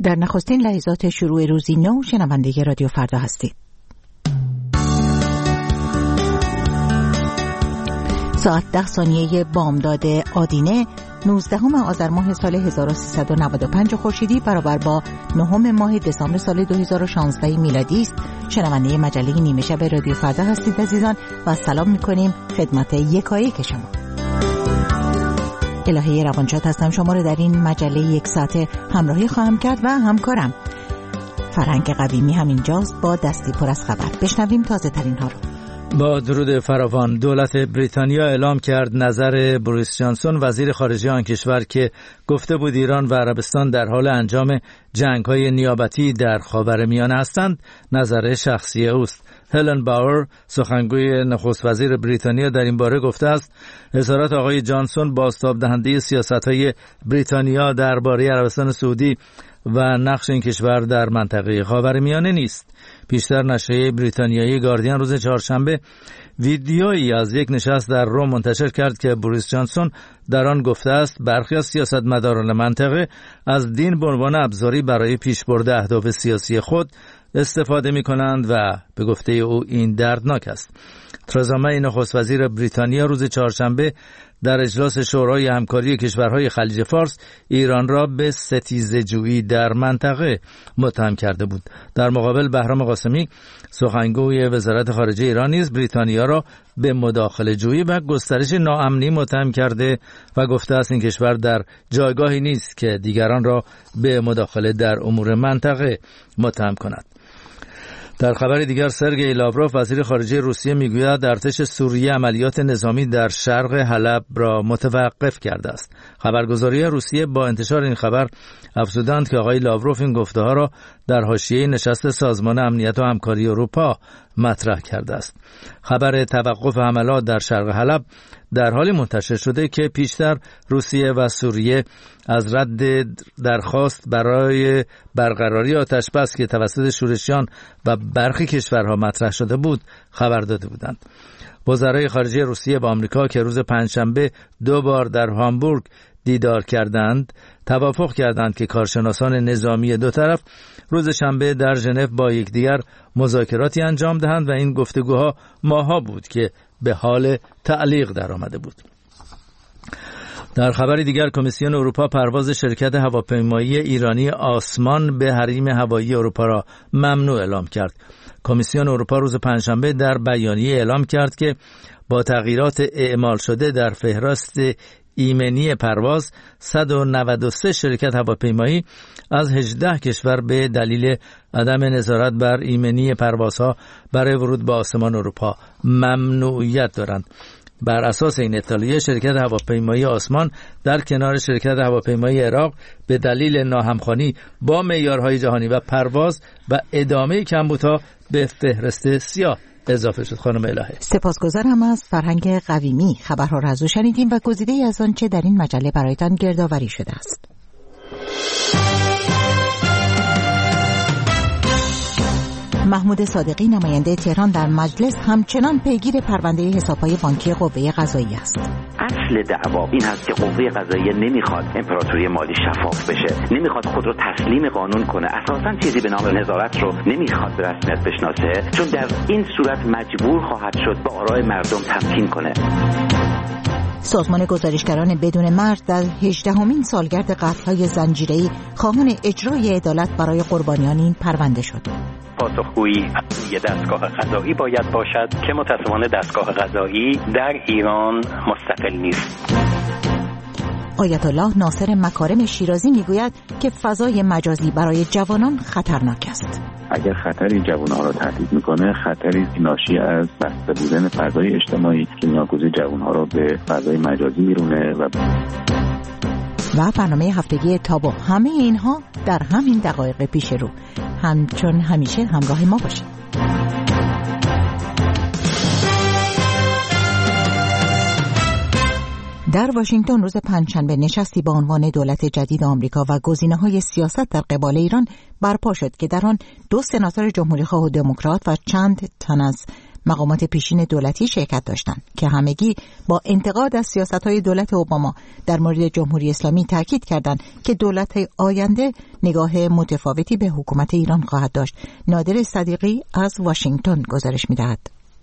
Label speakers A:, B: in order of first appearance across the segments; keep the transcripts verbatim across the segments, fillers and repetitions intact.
A: در نخستین لحظات شروع روزی نو شنونده رادیو فردا هستید. ساعت ده ثانیه بامداد آدینه نوزدهم آذر ماه سال هزار و سیصد و نود و پنج خورشیدی برابر با نهم ماه دسامبر سال دو هزار و شانزده میلادی است. شنونده مجله نیمه شب رادیو فردا هستید عزیزان و سلام می‌کنیم خدمت یکایک شما. الهه روانشاد هستم، شما رو در این مجله یک ساعته همراهی خواهم کرد و همکارم فرهنگ قویمی همینجاست با دستی پر از خبر. بشنویم تازه ترین ها رو.
B: با درود فراوان، دولت بریتانیا اعلام کرد نظر بوریس جانسون وزیر خارجه آن کشور که گفته بود ایران و عربستان در حال انجام جنگ‌های نیابتی در خاورمیانه هستند نظر شخصی اوست. هلن باور سخنگوی نخست وزیر بریتانیا در این باره گفته است اظهارات آقای جانسون بازتاب دهنده سیاست‌های بریتانیا درباره عربستان سعودی و نقش این کشور در منطقه خاورمیانه نیست. پیشتر نشریه بریتانیایی گاردین روز چهارشنبه ویدیویی از یک نشست در روم منتشر کرد که بوریس جانسون در آن گفته است برخی از سیاستمداران منطقه از دین به عنوان ابزاری برای پیشبرد اهداف سیاسی خود استفاده می کنند و به گفته او این دردناک است. ترزا می نخست وزیر بریتانیا روز چهارشنبه در اجلاس شورای همکاری کشورهای خلیج فارس ایران را به ستیزه‌جویی در منطقه متهم کرده بود. در مقابل بهرام قاسمی سخنگوی وزارت خارجه ایران نیز بریتانیا را به مداخله جویی و گسترش ناامنی متهم کرده و گفته است این کشور در جایگاهی نیست که دیگران را به مداخله در امور منطقه متهم کند. در خبر دیگر سرگئی لاوروف وزیر خارجه روسیه میگوید ارتش سوریه عملیات نظامی در شرق حلب را متوقف کرده است. خبرگزاری روسیه با انتشار این خبر افزودند که آقای لاوروف این گفته‌ها را در حاشیه نشست سازمان امنیت و همکاری اروپا مطرح کرده است. خبر توقف حملات در شرق حلب در حالی منتشر شده که پیشتر روسیه و سوریه از رد درخواست برای برقراری آتش‌بس که توسط شورشیان و برخی کشورها مطرح شده بود خبر داده بودند. وزرای خارجه روسیه و آمریکا که روز پنجشنبه دو بار در هامبورگ دیدار کردند توافق کردند که کارشناسان نظامی دو طرف روز شنبه در ژنو با یکدیگر مذاکراتی انجام دهند و این گفتگوها ماه‌ها بود که به حال تعلیق در آمده بود. در خبری دیگر کمیسیون اروپا پرواز شرکت هواپیمایی ایرانی آسمان به حریم هوایی اروپا را ممنوع اعلام کرد. کمیسیون اروپا روز پنجشنبه در بیانیه اعلام کرد که با تغییرات اعمال شده در فهرست ایمنی پرواز صد و نود و سه شرکت هواپیمایی از هجده کشور به دلیل عدم نظارت بر ایمنی پروازها برای ورود به آسمان اروپا ممنوعیت دارند. بر اساس این اطلاعیه شرکت هواپیمایی آسمان در کنار شرکت هواپیمایی عراق به دلیل ناهمخوانی با معیارهای جهانی و پرواز و ادامه کمبودها به فهرست سیاه اضافه شد. خانم الهه
A: سپاسگزارم از فرهنگ قویمی. خبرها را از او شنیدیم و گزیده‌ای از آنچه در این مجله برایتان گردآوری شده است. محمود صادقی نماینده تهران در مجلس همچنان پیگیر پرونده حساب‌های بانکی قوه قضاییه است.
C: اصل دعوا این هست که قوه قضاییه نمیخواد امپراتوری مالی شفاف بشه، نمیخواد خود رو تسلیم قانون کنه، اساساً چیزی به نام نظارت رو نمیخواد به رسمیت بشناسه، چون در این صورت مجبور خواهد شد به آرای مردم تمکین کنه.
A: سازمان گزارشگران بدون مرز در هجدهمین سالگرد قتل‌های زنجیره‌ای خواهان اجرای عدالت برای قربانیان این پرونده شد.
D: پاسخگویی از سوی دستگاه قضایی باید باشد که متأسفانه دستگاه قضایی در ایران مستقل نیست.
A: آیت الله ناصر مکارم شیرازی میگوید که فضای مجازی برای جوانان خطرناک است.
E: اگر خطری جوانها را تهدید میکنه، خطری ناشی از بسته بودن فضای اجتماعی که نیازگزیر جوانها را به فضای مجازی میرونه و
A: و برنامه هفتگی تابو. همه اینها در همین دقایق پیش رو. همچون همیشه همراه ما باشید. در واشنگتن روز پنجشنبه نشستی با عنوان دولت جدید آمریکا و گزینه‌های سیاست در قبال ایران برپا شد که در آن دو سناتور جمهوری‌خواه و دموکرات و چند تن از مقامات پیشین دولتی شرکت داشتند که همگی با انتقاد از سیاست‌های دولت اوباما در مورد جمهوری اسلامی تاکید کردند که دولت آینده نگاه متفاوتی به حکومت ایران خواهد داشت. نادر صدیقی از واشنگتن گزارش می‌دهد.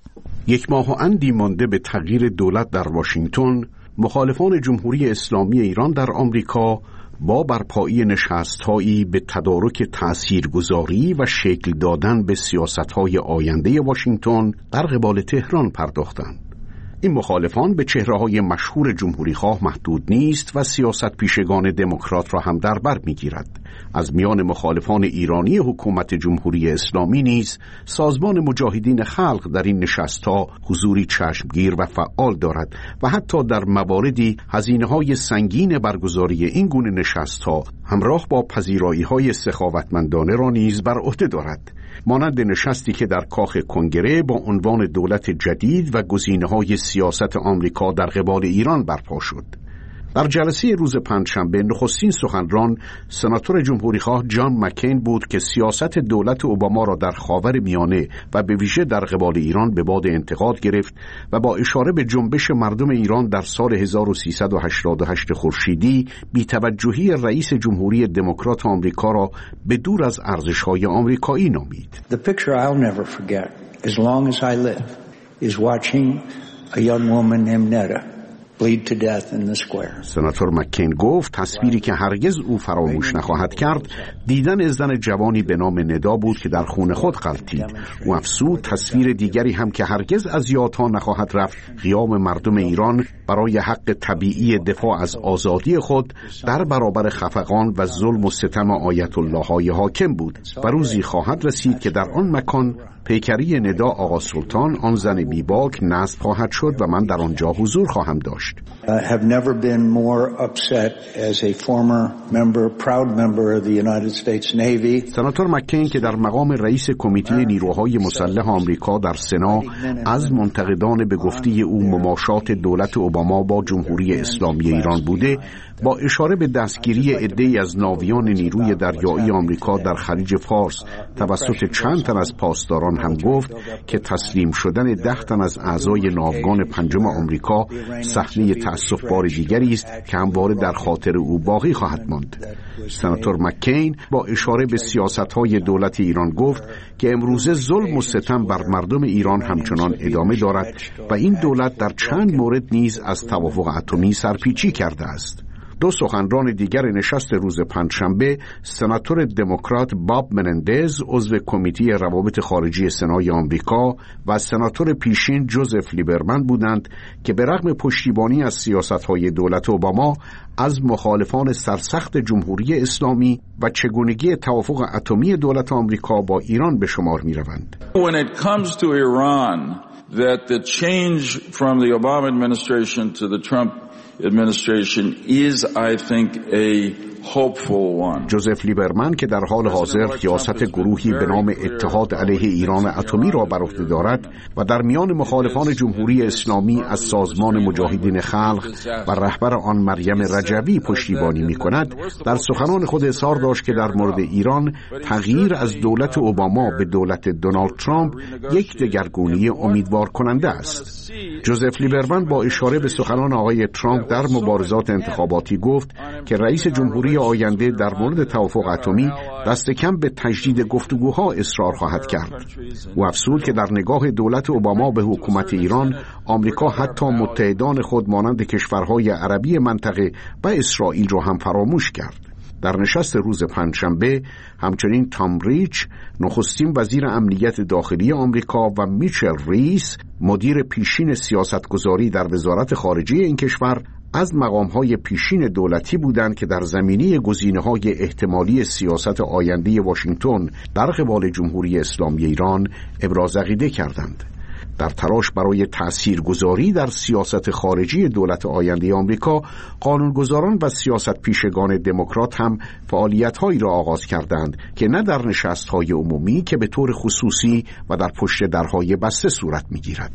F: یک ماه و اندی مانده به تغییر دولت در واشنگتن، مخالفان جمهوری اسلامی ایران در آمریکا با برپایی نشست‌هایی به تدارک تأثیرگذاری و شکل دادن به سیاست‌های آینده واشنگتن در قبال تهران پرداختند. این مخالفان به چهره‌های مشهور جمهوری‌خواه محدود نیست و سیاست پیشگان دموکرات را هم در بر می‌گیرد. از میان مخالفان ایرانی حکومت جمهوری اسلامی نیز سازمان مجاهدین خلق در این نشست‌ها حضوری چشمگیر و فعال دارد و حتی در مواردی هزینه‌های سنگین برگزاری این گونه نشست‌ها همراه با پذیرایی‌های سخاوتمندانه را نیز بر عهده دارد، مانند نشستی که در کاخ کنگره با عنوان دولت جدید و گزینه‌های سیاست آمریکا در قبال ایران برپا شد. در جلسه روز پنجشنبه نخستین سخنران سناتور جمهوریخواه جان مکین بود که سیاست دولت اوباما را در خاور میانه و به ویژه در قبال ایران به باد انتقاد گرفت و با اشاره به جنبش مردم ایران در سال هزار و سیصد و هشتاد و هشت خورشیدی بی‌توجهی رئیس جمهوری دموکرات آمریکا را به دور از ارزش‌های آمریکایی نامید.
G: The picture I'll never forget as long as I live is watching a young woman named Netta bleed to death in the square.
F: سناتور مکین گفت تصویری که هرگز او فراموش نخواهد کرد دیدن زن جوانی به نام ندا بود که در خون خود غلتید. او افزود تصویر دیگری هم که هرگز از یادها نخواهد رفت قیام مردم ایران برای حق طبیعی دفاع از آزادی خود در برابر خفقان و ظلم و ستم آیت الله های حاکم بود و روزی خواهد رسید که در آن مکان پیکری ندا آقا سلطان آن زن بیباک نصب خواهد شد و من در آنجا حضور خواهم داشت.
G: I have never been more upset as a former member, proud member of the United States Navy.
F: سناتور مکین که در مقام رئیس کمیته نیروهای مسلح آمریکا در سنا از منتقدان به گفته او مماشات دولت اوباما با جمهوری اسلامی ایران بوده، با اشاره به دستگیری عده‌ای از ناویان نیروی دریایی آمریکا در خلیج فارس توسط چند تن از پاسداران هم گفت که تسلیم شدن ده تن از اعضای ناوگان پنجم آمریکا صحنه تأسف‌بار دیگری است که همواره در خاطر او باقی خواهد ماند. سناتور مکین با اشاره به سیاست‌های دولت ایران گفت که امروزه ظلم و ستم بر مردم ایران همچنان ادامه دارد و این دولت در چند مورد نیز از توافق اتمی سرپیچی کرده است. دو سخنران دیگر نشست روز پنجشنبه سناتور دموکرات باب منندز عضو کمیته روابط خارجی سنای آمریکا و سناتور پیشین جوزف لیبرمن بودند که به رغم پشتیبانی از سیاست‌های دولت اوباما از مخالفان سرسخت جمهوری اسلامی و چگونگی توافق اتمی دولت آمریکا با ایران به شمار می‌روند.
H: When it comes to Iran, that the change from the Obama administration to the Trump administration is, I think, a hopeful one.
F: جوزف لیبرمن که در حال حاضر ریاست گروهی به نام اتحاد علیه ایران اتمی را بر عهده دارد و در میان مخالفان جمهوری اسلامی از سازمان مجاهدین خلق و رهبر آن مریم رجوی پشتیبانی می‌کند، در سخنان خود اظهار داشت که در مورد ایران تغییر از دولت اوباما به دولت دونالد ترامپ یک دگرگونی امیدوار کننده است. جوزف لیبرمن با اشاره به سخنان آقای ترامپ در مبارزات انتخاباتی گفت که رئیس جمهوری آینده در مورد توافق اتمی دست کم به تجدید گفتگوها اصرار خواهد کرد. او افزود که در نگاه دولت اوباما به حکومت ایران، آمریکا حتی متحدان خود مانند کشورهای عربی منطقه و اسرائیل را هم فراموش کرد. در نشست روز پنجشنبه همچنین تام ریچ نخستین وزیر امنیت داخلی آمریکا و میچل ریس مدیر پیشین سیاستگذاری در وزارت خارجه این کشور از مقام‌های پیشین دولتی بودند که در زمینه گزینه‌های احتمالی سیاست آینده واشنگتن در قبال جمهوری اسلامی ایران ابراز عقیده کردند. در تلاش برای تأثیرگذاری در سیاست خارجی دولت آینده آمریکا، قانونگذاران و سیاست پیشگان دموکرات هم فعالیت‌هایی را آغاز کردند که نه در نشست‌های عمومی که به طور خصوصی و در پشت درهای بسته صورت می‌گیرد.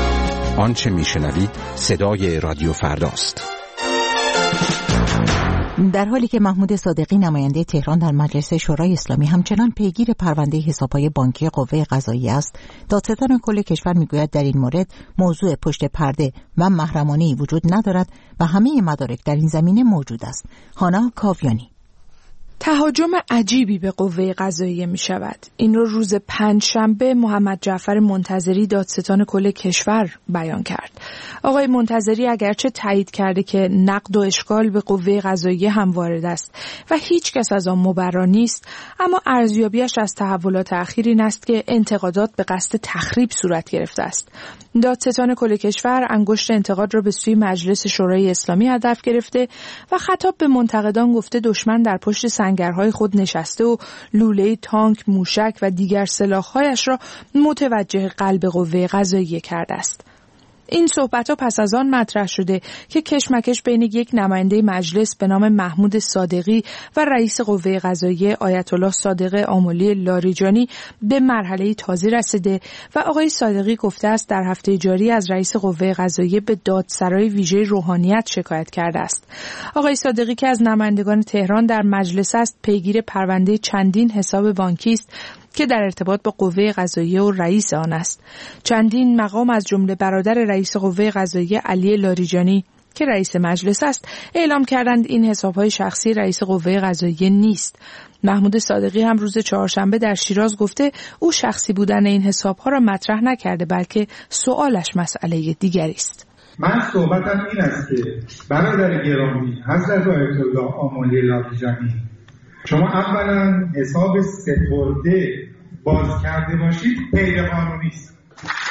I: آنچه می‌شنوید صدای رادیو فرداست.
A: در حالی که محمود صادقی نماینده تهران در مجلس شورای اسلامی همچنان پیگیر پرونده حساب‌های بانکی قوه قضاییه است، دادستان کل کشور میگوید در این مورد موضوع پشت پرده و محرمانه‌ای وجود ندارد و همه مدارک در این زمینه موجود است. هانا کاویانی:
I: تهاجم عجیبی به قوه قضاییه می شود. این رو روز پنجشنبه محمد جعفر منتظری دادستان کل کشور بیان کرد. آقای منتظری اگرچه تایید کرده که نقد و اشکال به قوه قضاییه هم وارد است و هیچ کس از آن مبرا نیست، اما ارزیابیش از تحولات اخیر این است که انتقادات به قصد تخریب صورت گرفته است. دادستان کل کشور انگشت انتقاد را به سوی مجلس شورای اسلامی هدف گرفته و خطاب به منتقدان گفته دشمن در پشت سنگرهای خود نشسته و لوله تانک، موشک و دیگر سلاح‌هایش را متوجه قلب قوه قضاییه کرده است. این صحبت‌ها پس از آن مطرح شده که کشمکش بین یک نماینده مجلس به نام محمود صادقی و رئیس قوه قضاییه آیت الله صادق آملی لاریجانی به مرحله تازه رسیده و آقای صادقی گفته است در هفته جاری از رئیس قوه قضاییه به دادسرای ویژه روحانیت شکایت کرده است. آقای صادقی که از نمایندگان تهران در مجلس است، پیگیر پرونده چندین حساب بانکی است که در ارتباط با قوه قضاییه و رئیس آن است. چندین مقام از جمله برادر رئیس قوه قضاییه علی لاریجانی که رئیس مجلس است اعلام کردند این حساب‌های شخصی رئیس قوه قضاییه نیست. محمود صادقی هم روز چهارشنبه در شیراز گفته او شخصی بودن این حساب‌ها را مطرح نکرده، بلکه سوالش مسئله دیگری است.
J: من صحبتم این است که برادر گرامی حضرت آیت الله آملی لاریجانی، شما اولا حساب سپرده باز کرده باشید غیر قانونی است،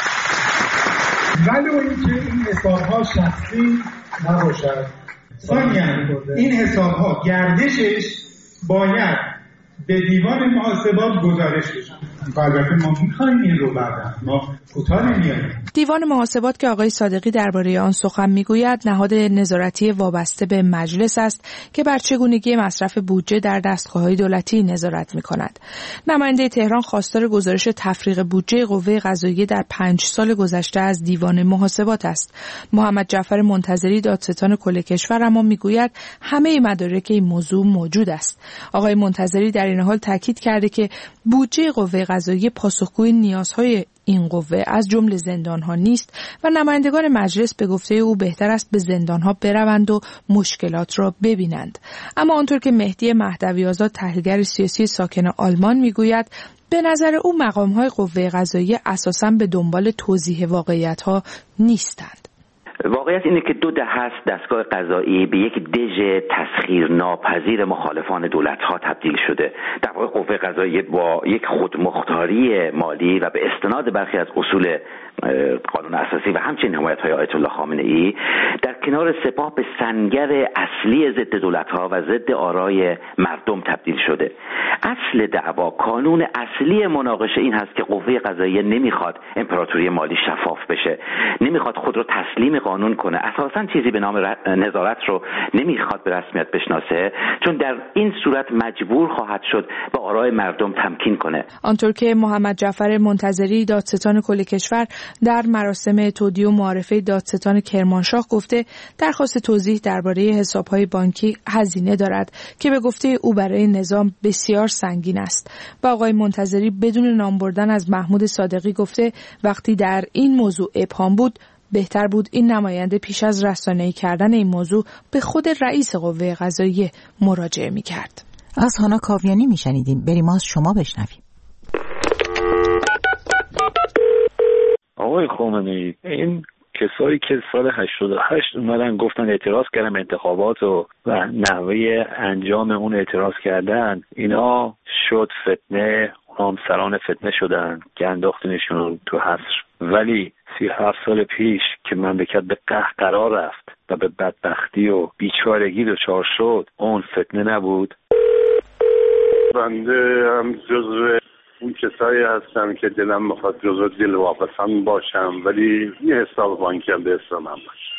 J: ولی اینکه این حساب‌ها شخصی نباشد. ثانیاً این حساب‌ها گردشش باید به دیوان محاسبات گزارش بشه. البته ما می‌خوایم این رو بعداً ما کوتاه نمیاریم.
I: دیوان محاسبات که آقای صادقی درباره آن سخن میگوید نهاد نظارتی وابسته به مجلس است که بر چگونگی مصرف بودجه در دستگاه‌های دولتی نظارت می‌کند. نماینده تهران خواستار گزارش تفریغ بودجه قوه قضاییه در پنج سال گذشته از دیوان محاسبات است. محمد جعفر منتظری دادستان کل کشور اما میگوید همه مدارک این موضوع موجود است. آقای منتظری در این حال تاکید کرده که بودجه قوه قضاییه پاسخگوی نیازهای این قوه از جمله زندان‌ها نیست و نمایندگان مجلس به گفته او بهتر است به زندان‌ها بروند و مشکلات را ببینند. اما آنطور که مهدی مهدوی آزاد تحلیلگر سیاسی ساکن آلمان میگوید به نظر او مقام‌های قوه قضاییه اساساً به دنبال توضیح واقعیت‌ها نیستند.
C: واقعیت اینه که دو دهه است دستگاه قضایی به یک دژ تسخیر ناپذیر مخالفان دولت‌ها تبدیل شده. در واقع قوه قضاییه با یک خودمختاری مالی و به استناد برخی از اصول قانون اساسی و همچنین حمایت‌های آیت الله خامنه‌ای در کنار سپاه به سنگر اصلی ضد دولت‌ها و ضد آرای مردم تبدیل شده. اصل دعوا، کانون اصلی مناقشه این هست که قوه قضاییه نمیخواد امپراتوری مالی شفاف بشه، نمیخواد خود رو تسلیم قانون کنه، اساساً چیزی به نام نظارت رو نمیخواد به رسمیت بشناسه، چون در این صورت مجبور خواهد شد به آرای مردم تمکین کنه.
I: آنطور که محمد جعفر منتظری دادستان کل کشور در مراسم تودیع و معارفه دادستان کرمانشاه گفته درخواست توضیح درباره حساب‌های بانکی هزینه دارد که به گفته او برای نظام بسیار سنگین است. و آقای منتظری بدون نام بردن از محمود صادقی گفته وقتی در این موضوع ابهام بود بهتر بود این نماینده پیش از رسانه‌ای کردن این موضوع به خود رئیس قوه قضاییه مراجعه می‌کرد.
A: از هانا کاویانی میشنیدیم. بریم از شما بشنویم.
E: آقای خامنه‌ای، این کسایی که سال هشتاد و هشت اومدن گفتن اعتراض کردن انتخابات و, و نحوه انجام اون اعتراض کردن، اینا شد فتنه، هم سران فتنه شدن که انداختنشون تو حصر. ولی سی و هفت سال پیش که مملکت به قهقرا رفت و به بدبختی و بیچارگی دچار شد، اون فتنه نبود؟
K: بنده هم جزو اون کسایی هستم که دلم میخواد جزو دلواپسان باشم، ولی یه حساب بانکی هم به اسم من باشه.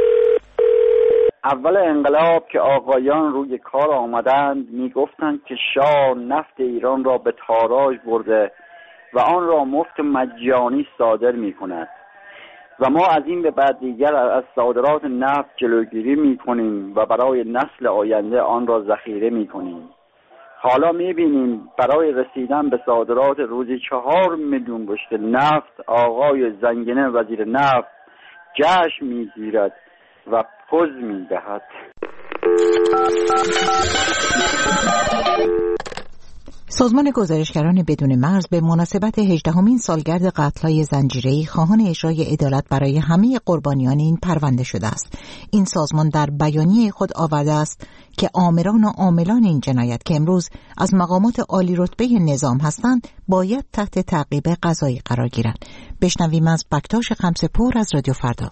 L: اول انقلاب که آقایان روی کار آمدند میگفتند که شاه نفت ایران را به تاراج برده و آن را مفت مجانی صادر میکند و ما از این به بعد دیگر از صادرات نفت جلوگیری می‌کنیم و برای نسل آینده آن را ذخیره می‌کنیم. حالا می‌بینیم برای رسیدن به صادرات روزی چهار میلیون بشکه نفت آقای زنگنه وزیر نفت جشن می‌گیرد و پوز می‌دهد.
A: سازمان گزارشگران بدون مرز به مناسبت هجدهمین سالگرد قتل‌های زنجیره‌ای خواهان اجرای عدالت برای همه قربانیان این پرونده شده است. این سازمان در بیانیه خود آورده است که آمران و عاملان این جنایت که امروز از مقامات عالی رتبه نظام هستند باید تحت تعقیب قضایی قرار گیرند. بشنویم از بکتاش خمسه‌پور از رادیو فردا.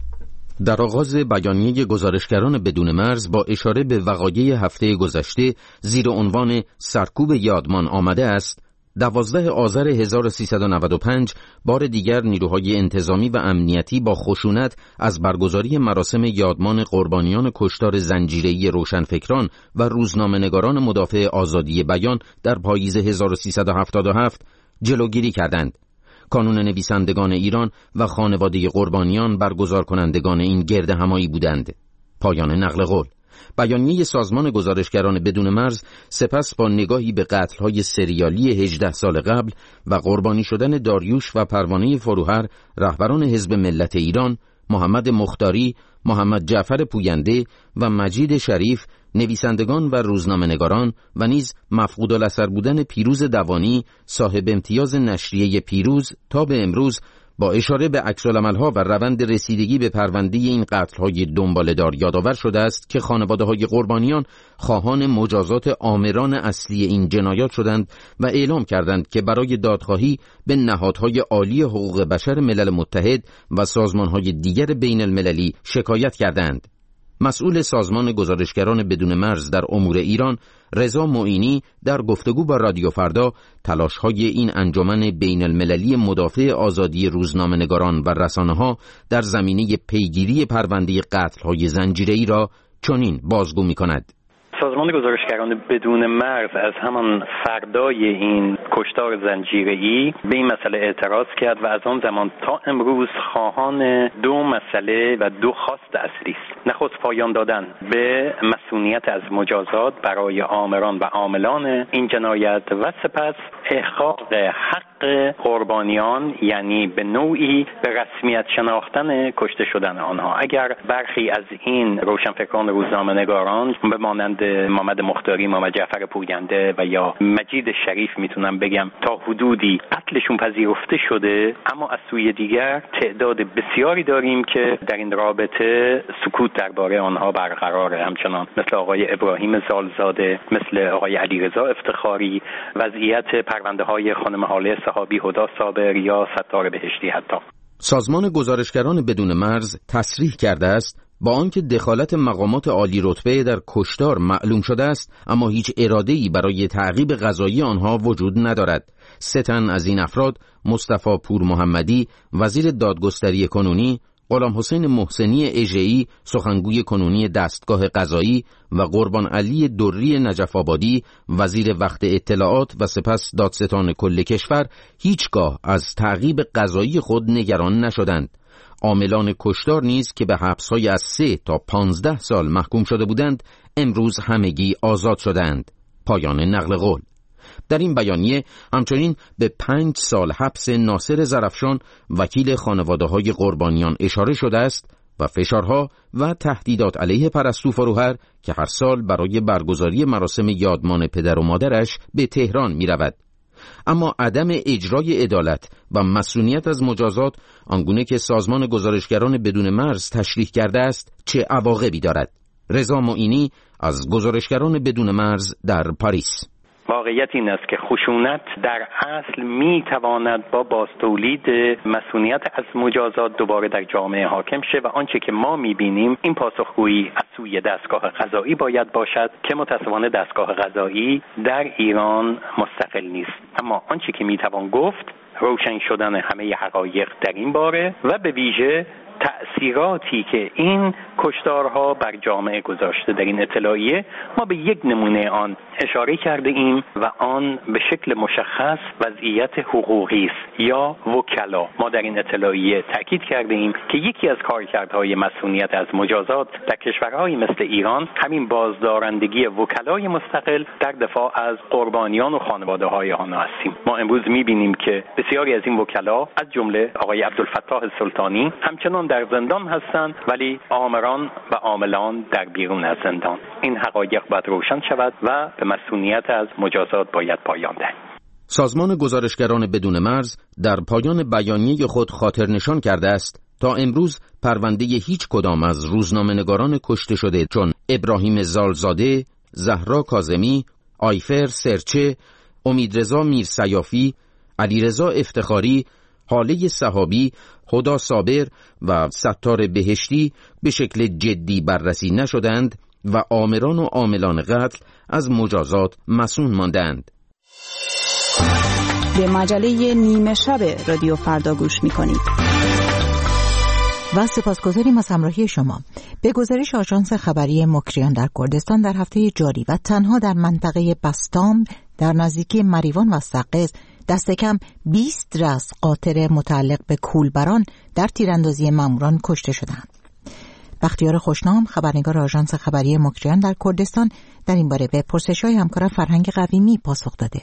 M: در آغاز بیانیه گزارشگران بدون مرز با اشاره به وقایع هفته گذشته زیر عنوان سرکوب یادمان آمده است: دوازده آذر هزار و سیصد و نود و پنج بار دیگر نیروهای انتظامی و امنیتی با خشونت از برگزاری مراسم یادمان قربانیان کشتار زنجیره‌ای روشنفکران و روزنامه‌نگاران مدافع آزادی بیان در پاییز هزار و سیصد و هفتاد و هفت جلوگیری کردند. کانون نویسندگان ایران و خانواده قربانیان برگزار کنندگان این گرد همایی بودند. پایان نقل قول. بیانیه سازمان گزارشگران بدون مرز سپس با نگاهی به قتل‌های سریالی هجده سال قبل و قربانی شدن داریوش و پروانه فروهر رهبران حزب ملت ایران، محمد مختاری، محمد جعفر پوینده و مجید شریف، نویسندگان و روزنامه‌نگاران و نیز مفقودالاثر بودن پیروز دوانی، صاحب امتیاز نشریه پیروز، تا به امروز با اشاره به عکس‌العمل‌ها و روند رسیدگی به پرونده این قتل‌های دنباله‌دار یادآور شده است که خانواده‌های قربانیان خواهان مجازات آمران اصلی این جنایات شدند و اعلام کردند که برای دادخواهی به نهادهای عالی حقوق بشر ملل متحد و سازمان‌های دیگر بین‌المللی شکایت کردند. مسئول سازمان گزارشگران بدون مرز در امور ایران، رضا معینی، در گفتگو با رادیو فردا تلاش‌های این انجمن بین المللی مدافع آزادی روزنامه‌نگاران و رسانه‌ها در زمینه پیگیری پرونده قتل‌های زنجیره‌ای را چنین بازگو می‌کند.
D: سازمان گزارشگران بدون مرز از همان فردای این کشتار زنجیره‌ای به این مسئله اعتراض کرد و از آن زمان تا امروز خواهان دو مسئله و دو خواست اصلی است. نخست پایان دادن به مسئولیت از مجازات برای آمران و عاملان این جنایت و سپس احقاق حق قربانیان، یعنی به نوعی به رسمیت شناختن کشته شدن آنها. اگر برخی از این روشنفکران روزنامه‌نگاران به مانند محمد مختاری، محمد جعفر پوینده و یا مجید شریف میتونم بگم تا حدودی قتلشون پذیرفته شده، اما از سوی دیگر تعداد بسیاری داریم که در این رابطه سکوت درباره آنها برقراره، همچنان مثل آقای ابراهیم زالزاده، مثل آقای علیرضا افتخاری، وضعیت پرونده های خانم حاله صحابی، هدا صابر یا ستار بهشتی. حتی
M: سازمان گزارشگران بدون مرز تصریح کرده است با آنکه دخالت مقامات عالی رتبه در کشتار معلوم شده است، اما هیچ اراده‌ای برای تعقیب قضایی آنها وجود ندارد. سه تن از این افراد، مصطفی پور محمدی، وزیر دادگستری کنونی، غلام حسین محسنی اژه‌ای، سخنگوی کنونی دستگاه قضایی و قربان علی دری نجف آبادی، وزیر وقت اطلاعات و سپس دادستان کل کشور، هیچگاه از تعقیب قضایی خود نگران نشدند. عاملان کشتار نیز که به حبس‌های از سه تا پانزده سال محکوم شده بودند، امروز همگی آزاد شدند. پایان نقل قول. در این بیانیه همچنین به پنج سال حبس ناصر زرفشان، وکیل خانواده‌های قربانیان، اشاره شده است و فشارها و تهدیدات علیه پرستو فروهر که هر سال برای برگزاری مراسم یادمان پدر و مادرش به تهران می رود. اما عدم اجرای عدالت و مسئولیت از مجازات آنگونه که سازمان گزارشگران بدون مرز تشریح کرده است چه عواقبی دارد؟ رضا معینی از گزارشگران بدون مرز در پاریس.
D: واقعیت این است که خشونت در اصل می تواند با بازتولید مسئولیت از مجازات دوباره در جامعه حاکم شه و آنچه که ما می بینیم این پاسخگویی از سوی دستگاه قضایی باید باشد که متاسفانه دستگاه قضایی در ایران مستقل نیست. اما آنچه که می توان گفت روشن شدن همه حقایق در این باره و به ویژه تأثیراتی که این کشتارها بر جامعه گذاشته. در این اطلاعیه ما به یک نمونه آن اشاره کرده ایم و آن به شکل مشخص وضعیت حقوقی است یا وکلا. ما در این اطلاعیه تاکید کرده ایم که یکی از کارکردهای مسئولیت از مجازات در کشورهای مثل ایران همین بازدارندگی وکلای مستقل در دفاع از قربانیان و خانواده‌های آنها هستیم. ما امروز می‌بینیم که بسیاری از این وکلا از جمله آقای عبدالفتاح السلطانی همچنان در زندان هستند، ولی آمران و عاملان در بیرون از زندان. این حقایق باید روشن شود و به مسئولیت از مجازات باید پایان دهیم.
M: سازمان گزارشگران بدون مرز در پایان بیانیه خود خاطر نشان کرده است تا امروز پرونده هیچ کدام از روزنامه‌نگاران کشته شده چون ابراهیم زالزاده، زهرا کاظمی، آیفر سرچه، امیدرضا میرسیافی، علیرضا افتخاری، حاله صحابی، هدا صابر و ستار بهشتی به شکل جدی بررسی نشدند و آمران و عاملان قتل از مجازات مصون ماندند.
N: به مجله نیمه شب رادیو فردا گوش می‌کنید.
A: و سپاسگزاریم از همراهی شما. به گزارش آژانس خبری مکریان در کردستان در هفته جاری و تنها در منطقه بستام در نزدیکی مریوان و سقز دست کم بیست رأس قاطر متعلق به کولبران در تیراندازی ماموران کشته شدند. بختیار خوشنام خبرنگار آژانس خبری مکریان در کردستان در این باره به پرسش‌های همکارم فرهنگ قویمی پاسخ داده.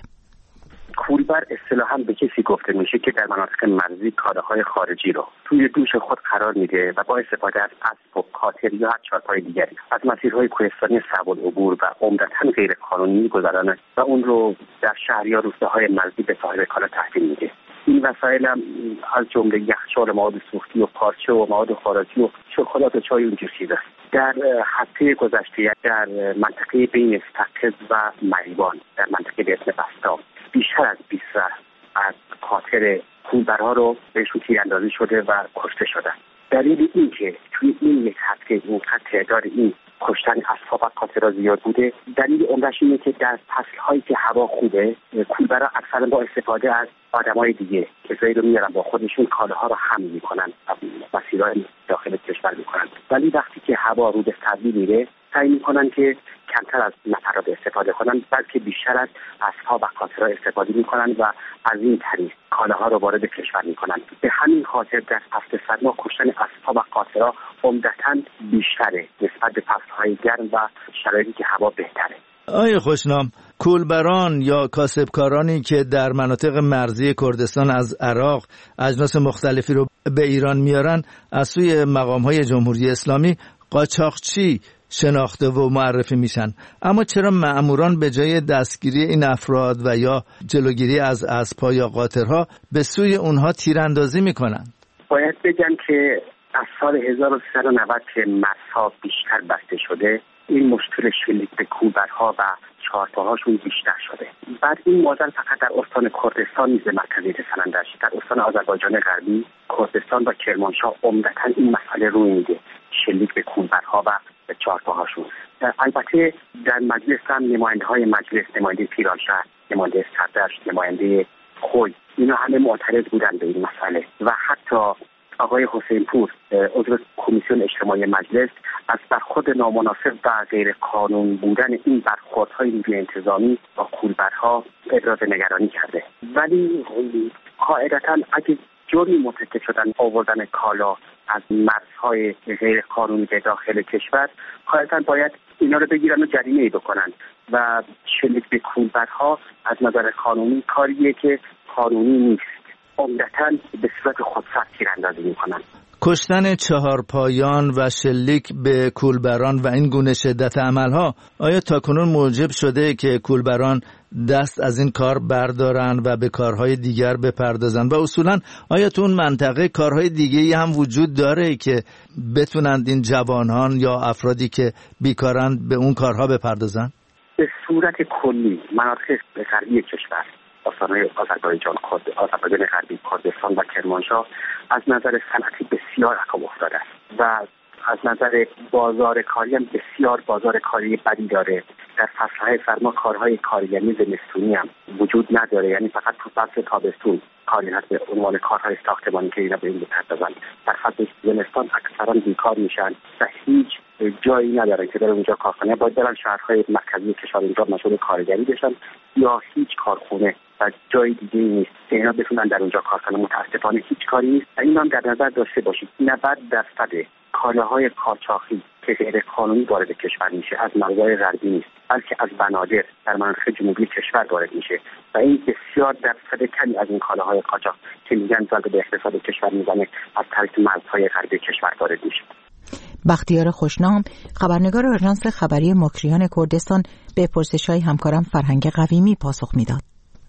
O: کولبر اصطلاحاً به کسی گفته میشه که در مناطق مرزی کالاهای خارجی رو توی دوش خود قرار میده و با استفاده از اسب و قاطر یا هر چهارپای دیگری از مسیرهای کوهستانی صعب العبور و عمدتاً غیر قانونی می‌گذرانه و اون رو در شهر یا روستاهای مرزی به صاحب کالا تحویل میده. این وسایل هم از جمله یخچال مواد سوختی و پارچه و مواد خوراکی و شکلات و چای و اینجور چیزا. در هفته گذشته در منطقه بین سقز و مریوان در منطقه به اسم بستام بیشتر از بیست از قاطر کولبرها رو بهشون تیراندازی شده و کشته شدن. دلیل این که توی این یک هفته اینقدر تعداد این کشتن اصحاب قاطرها زیاد بوده، دلیل عمده‌اش اینه که در فصل‌هایی که هوا خوبه کولبرها اکثرا با استفاده از آدمای دیگه کسایی رو میارن با خودشون کالاها رو حمل میکنن و مسیرهای داخل کشور میکنن، ولی وقتی که هوا رو به سردی میره سعی میکنن که کمتر از نفرات استفاده کنن بلکه بیشتر از اصحاب قاطرها استفاده میکنن و از این طریق کالاها رو وارد کشور میکنن. به همین خاطر در فصل سرما کشتن اصحاب قاطرها عمدتاً بیشتره نسبت به فصل‌های گرم و شرایطی که هوا بهتره.
B: آقای خوشنام، کولبران یا کاسبکارانی که در مناطق مرزی کردستان از عراق اجناس مختلفی رو به ایران میارن از سوی مقام‌های جمهوری اسلامی قاچاقچی شناخته و معرفی میشن، اما چرا مأموران به جای دستگیری این افراد و یا جلوگیری از اسب‌ها یا قاطرها به سوی اونها تیراندازی میکنن؟
O: باید بگم که از سال هزار و سیصد و نود که مرزها بیشتر بسته شده این مشکل شلیک به کولبرها و چهارپاهاشون بیشتر شده. بعد این معضل فقط در استان کردستان نیز مرکزیت سنندش، در استان آذربایجان غربی، کردستان و کرمانشاه عمدتاً این مسئله روی میده، شلیک به کولبرها و به چهارپاهاشون. البته در مجلس هم نماینده های مجلس، نماینده پیرانشهر، نماینده سردشت، نماینده خوی، اینا همه معترض بودن به این مسئله و حتی آقای حسین پور عضو کمیسیون اجتماعی مجلس از برخورد نامناسب و غیر قانون بودن این برخوردهای نیروی انتظامی با کولبرها ابراز نگرانی کرده. ولی قاعدتاً اگه جرمی مرتکب شدن آوردن کالا از مرزهای غیر قانونی به داخل کشور، قاعدتاً باید اینا رو بگیرن و جریمه‌ای بکنن و شلیک به کولبرها از نظر قانونی کاریه که قانونی نیست. عمدتاً به صورت خودسر تیراندازی میکنن.
B: کشتن چهارپایان و شلیک به کولبران و این گونه شدت عملها آیا تاکنون موجب شده که کولبران دست از این کار بردارن و به کارهای دیگر بپردازن؟ و اصولاً آیا تو اون منطقه کارهای دیگه‌ای هم وجود داره که بتونند این جوانان یا افرادی که بیکارند به اون کارها بپردازن؟
O: به صورت کلی مناطق غربی کشور، استان‌های آذربایجان، آذربایجان غربی، کردستان و کرمانشاه از نظر صنعتی بسیار عقب افتاده است و از نظر بازار کاری هم بسیار بازار کاری بدی داره. در فصلهای سرما کارهای کارگری زمستونی هم وجود نداره، یعنی فقط تو فصل تابستون کاری هست به عنوان کارهای ساختمانی که اینا به این بپردازن. در فصل زمستان اکثرا بیکار میشن و هیچ جایی ندارن که در اونجا کار کنن، باید برن شهرهای مرکزی کشور اونجا مشغول کارگری بشن یا هیچ کارخونه و جای دیگه نیست که اینا بتونن در اونجا کار کنن. متاسفانه هیچ کاری نیست و اینا هم در نظر داشته باشید نود درصد کالاهای قاچاقی که غیر قانونی وارد کشور میشه از مرزهای غربی نیست، بلکه از بنادر در مناطق جنوبی کشور وارد میشه و این بسیار درصد کمی از این کالاهای قاچاق که میگن ضربه به اقتصاد کشور میزنه از طریق مرزهای غربی کشور وارد میشه.
A: بختیار خوشنام، خبرنگار آژانس خبری مکریان کردستان، به پرسش‌های همکارم فرهنگ قویمی پاسخ میداد.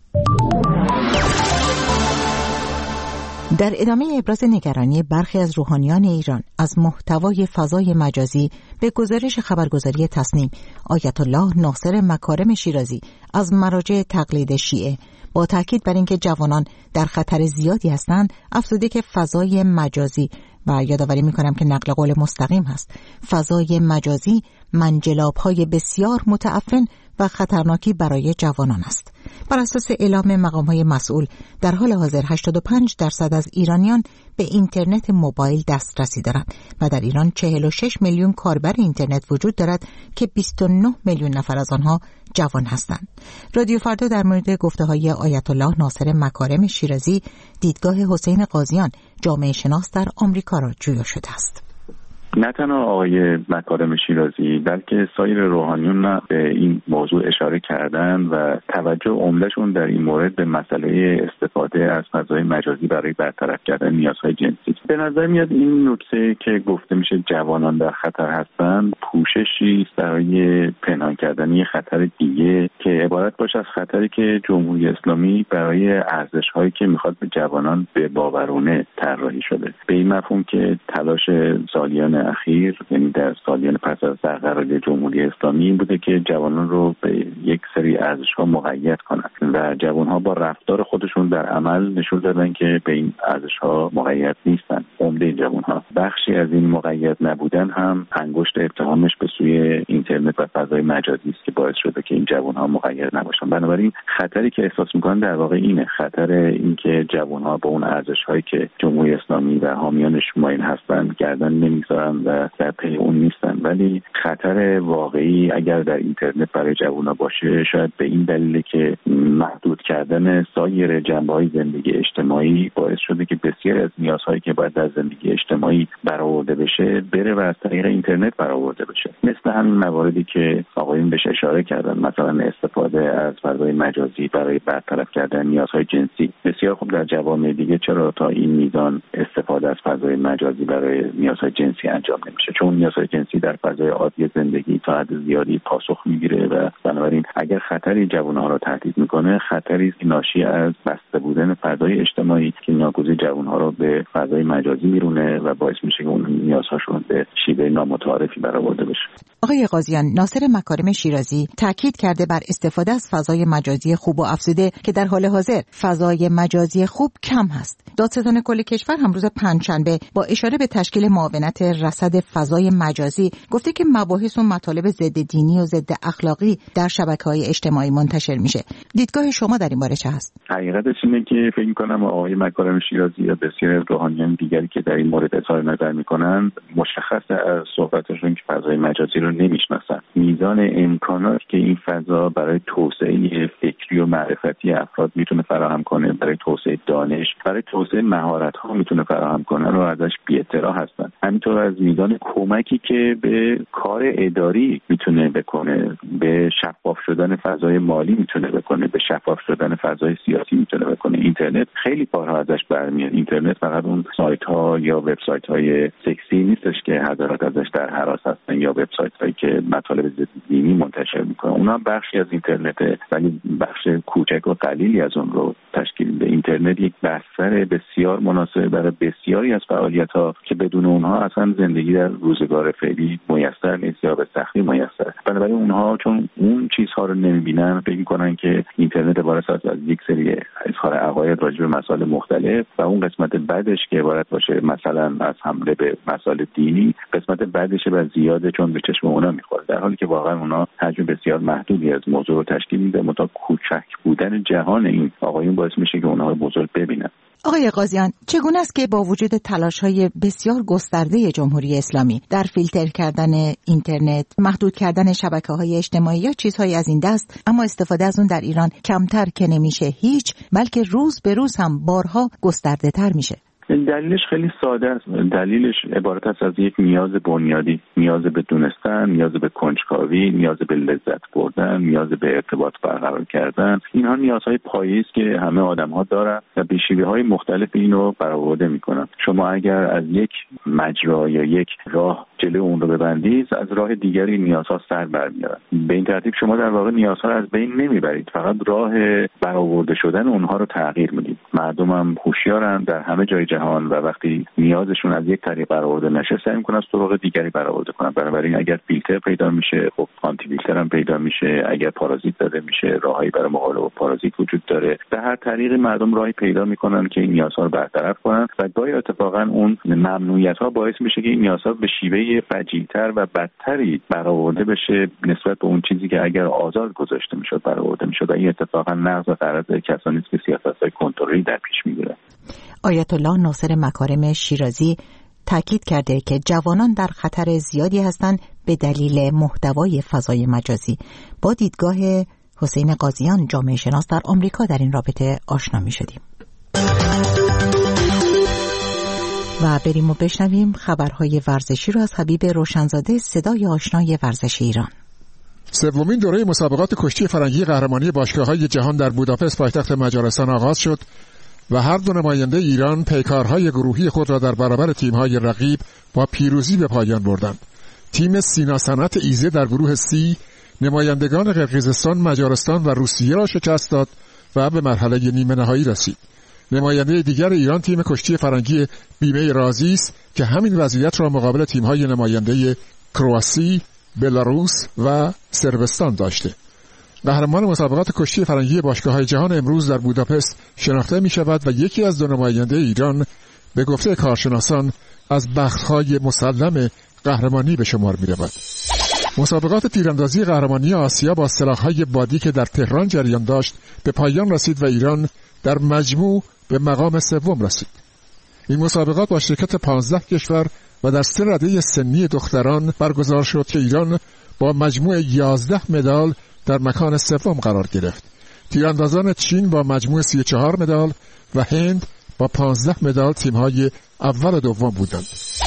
A: در ادامه ابراز نگرانی برخی از روحانیان ایران از محتوای فضای مجازی، به گزارش خبرگزاری تصنیم، آیت الله ناصر مکارم شیرازی از مراجع تقلید شیعه با تاکید بر اینکه جوانان در خطر زیادی هستند، افزوده که فضای مجازی، و یادآوری می‌کنم که نقل قول مستقیم هست، فضای مجازی منجلاب‌های بسیار متعفن و خطرناکی برای جوانان است. بر اساس اعلام مقام‌های مسئول، در حال حاضر هشتاد و پنج درصد از ایرانیان به اینترنت موبایل دسترسی دارند و در ایران چهل و شش میلیون کاربر اینترنت وجود دارد که بیست و نه میلیون نفر از آنها جوان هستند. رادیو فردا در مورد گفته‌های آیت الله ناصر مکارم شیرازی، دیدگاه حسین قاضیان، جامعه شناس در آمریکا را جویا شده است.
P: نه تنها آقای مکارم شیرازی بلکه سایر روحانیون به این موضوع اشاره کردن و توجه عمدهشون در این مورد به مسئله استفاده از فضای مجازی برای برطرف کردن نیازهای جنسی. به نظر میاد این نکته که گفته میشه جوانان در خطر هستند پوششی است برای پنهان کردن یک خطر دیگه که عبارت باشه از خطری که جمهوری اسلامی برای ارزش‌هایی که میخواد به جوانان به باورونه طراحی شده، به این مفهوم که تلاش سالیان اخیر، یعنی در سالیان پس از برقراری جمهوری اسلامی، این بوده که جوانان رو به یک سری ارزش‌ها مقید کنند و جوان‌ها با رفتار خودشون در عمل نشون دادن که به این ارزش‌ها مقید نیستن. عمده جوان‌ها بخشی از این مقید نبودن هم انگشت اتهامش به سوی اینترنت و فضای مجازی است که باعث شده که این جوان‌ها مقید نباشن. بنابراین خطری که احساس می‌کنن در واقع اینه، خطر این که جوان‌ها با اون ارزش‌هایی که جمهوری اسلامی و حامیانش مایل هستند گردن نمی‌ذارن و در پی اون نیستن. ولی خطر واقعی اگر در اینترنت برای جوانان باشه شاید به این دلیل که محدود کردن سایر جنبه‌های زندگی اجتماعی باعث شده که بسیاری از نیازهایی که باید در زندگی اجتماعی برآورده بشه بره و از طریق اینترنت برآورده بشه. مثل همین مواردی که آقایون بهش اشاره کردن، مثلا استفاده از فضای مجازی برای برطرف کردن نیازهای جنسی. بسیار خوب در جوامع دیگه چرا تا این میزان استفاده از فضای مجازی برای نیازهای جنسی انجام نمیشه؟ چون نیازهای جنسی در فضای عادی زندگی تا حد زیادی پاسخ میگیره و بنابراین اگر خطری جوانها را تهدید میکنه، خطری ناشی از بسته بودن فضای اجتماعی که ناگزیر جوانها را به فضای مجازی میرونه و باعث میشه که اون نیازهاشون به شیوه نامتعارفی برآورده بشه.
A: آقای قاضیان، ناصر مکارم شیرازی تاکید کرده بر استفاده از فضای مجازی خوب و افزوده که در حال حاضر فضای مجازی خوب کم هست. دادستان کل کشور هم روز پنجشنبه با اشاره به تشکیل معاونت رصد فضای مجازی گفته که مباحث و مطالب ضد دینی و ضد اخلاقی در شبکه‌های اجتماعی منتشر میشه. دیدگاه شما در این باره چه هست؟
P: حقیقتش اینه که فکر می‌کنم آقای مکارم شیرازی یا بسیاری از روحانیان دیگری که در این مورد اظهار نظر می‌کنند مشخصه از صحبتشون که فضای مجازی رو نمی‌شناسن. میزان امکانات که این فضا برای توسعه فکری و معرفتی افراد میتونه فراهم کنه، برای توسعه دانش، برای توسعه مهارت‌ها میتونه فراهم کنه رو ازش بی‌اطلاع هستن. همینطور از میزان کمکی که به کار اداری میتونه بکنه، به شفاف شدن فضای مالی میتونه بکنه، به شفاف شدن فضای سیاسی میتونه بکنه. اینترنت خیلی کارها ازش برمیاد. اینترنت فقط اون سایت ها یا وبسایت های سکسی نیستش که حضرات ازش در هراس هستن یا وبسایت هایی که مطالب ضد دینی منتشر میکنه. اونها بخشی از اینترنته ولی بخش کوچک و قلیلی از اون رو تشکیل میده. اینترنت یک بستر بسیار مناسب برای بسیاری از فعالیت‌ها که بدون اونها اصلا زندگی در روزگار فعلی میسر نیست یا به سختی میسر. بنابراین اونها چون اون چیزها رو نمیبینن فکر می‌کنن که اینترنت عبارت است از یک سری اظهار عقاید راجع به مسائل مختلف و اون قسمت بعدش که عبارت باشه مثلا از حمله به مسائل دینی قسمت بعدشه و زیاده چون به چشم اونا میخوره، در حالی که واقعا اونا حجم بسیار محدودی از موضوع رو تشکیل میده. متا کوچک بودن جهان این آقایون باعث میشه که اونها بزرگ ببینن.
A: آقای قاضیان، چگونه است که با وجود تلاش‌های بسیار گسترده جمهوری اسلامی در فیلتر کردن اینترنت، محدود کردن شبکه‌های اجتماعی یا چیزهای از این دست، اما استفاده از اون در ایران کمتر که نمیشه هیچ، بلکه روز به روز هم بارها گسترده‌تر میشه؟
P: دلیلش خیلی ساده است. دلیلش عبارت است از یک نیاز بنیادی، نیاز به دونستن، نیاز به کنجکاوی، نیاز به لذت بردن، نیاز به ارتباط برقرار کردن. اینها نیازهای پایه‌ای است که همه آدم‌ها دارن و به شیوه‌های مختلف اینو برآورده می‌کنن. شما اگر از یک مجرا یا یک راه جلو اون رو ببندید، از راه دیگری نیازها سر برمیاد. به این ترتیب شما در واقع نیازها رو از بین نمیبرید، فقط راه برآورده شدن اونها رو تغییر میدید. مردم هم هوشیارن در همه جای جهان و وقتی نیازشون از یک طریق برآورده نشه سعی میکنن از طرق دیگری برآورده کنن. بنابراین اگر فیلتر پیدا میشه، خب آنتی فیلتر هم پیدا میشه. اگر پارازیت زده میشه، راههایی برای مقابله با پارازیت وجود داره. به هر طریقی مردم راهی پیدا میکنن که این نیازها رو برطرف کنن و گاهی اتفاقا اون ممنوعیت‌ها باعث میشه که این نیازها به شیوه فجیع‌تر و بدتری برآورده بشه نسبت به اون چیزی که اگر آزاد گذاشته میشد برآورده میشد و این اتفاقا نقض غرض کسانی است که سیاست‌های کنترلی در پیش میگیرن.
A: آیت الله ناصر مکارم شیرازی تاکید کرده که جوانان در خطر زیادی هستند به دلیل محتوای فضای مجازی. با دیدگاه حسین قاضیان جامعه شناس در آمریکا در این رابطه آشنا می شدیم. و بریم و بشنویم خبرهای ورزشی رو از حبیب روشنزاده، صدای آشنای ورزش ایران.
Q: سومین دوره مسابقات کشتی فرنگی قهرمانی باشگاه‌های جهان در بوداپست پایتخت مجارستان آغاز شد و هر دو نماینده ایران پیکارهای گروهی خود را در برابر تیم‌های رقیب با پیروزی به پایان بردند. تیم سینا صنعت ایزه در گروه سی نمایندگان قرقیزستان، مجارستان و روسیه را شکست داد و به مرحله نیمه نهایی رسید. نماینده دیگر ایران تیم کشتی فرنگی بیمه رازی است که همین وضعیت را مقابل تیم‌های نماینده کرواسی، بلاروس و صربستان داشته. قهرمان مسابقات کشتی فرنگی باشگاه‌های جهان امروز در بوداپست شناخته می‌شود و یکی از دو نماینده ایران به گفته کارشناسان از بخت‌های مسلم قهرمانی به شمار می‌رود. مسابقات تیراندازی قهرمانی آسیا با سلاح‌های بادی که در تهران جریان داشت به پایان رسید و ایران در مجموع به مقام سوم رسید. این مسابقات با شرکت پانزده کشور و در سه رده سنی دختران برگزار شد که ایران با مجموع یازده مدال در مکان سوم قرار گرفت. تیراندازان چین با مجموع سی و چهار مدال و هند با پانزده مدال تیم‌های اول و دوم بودند.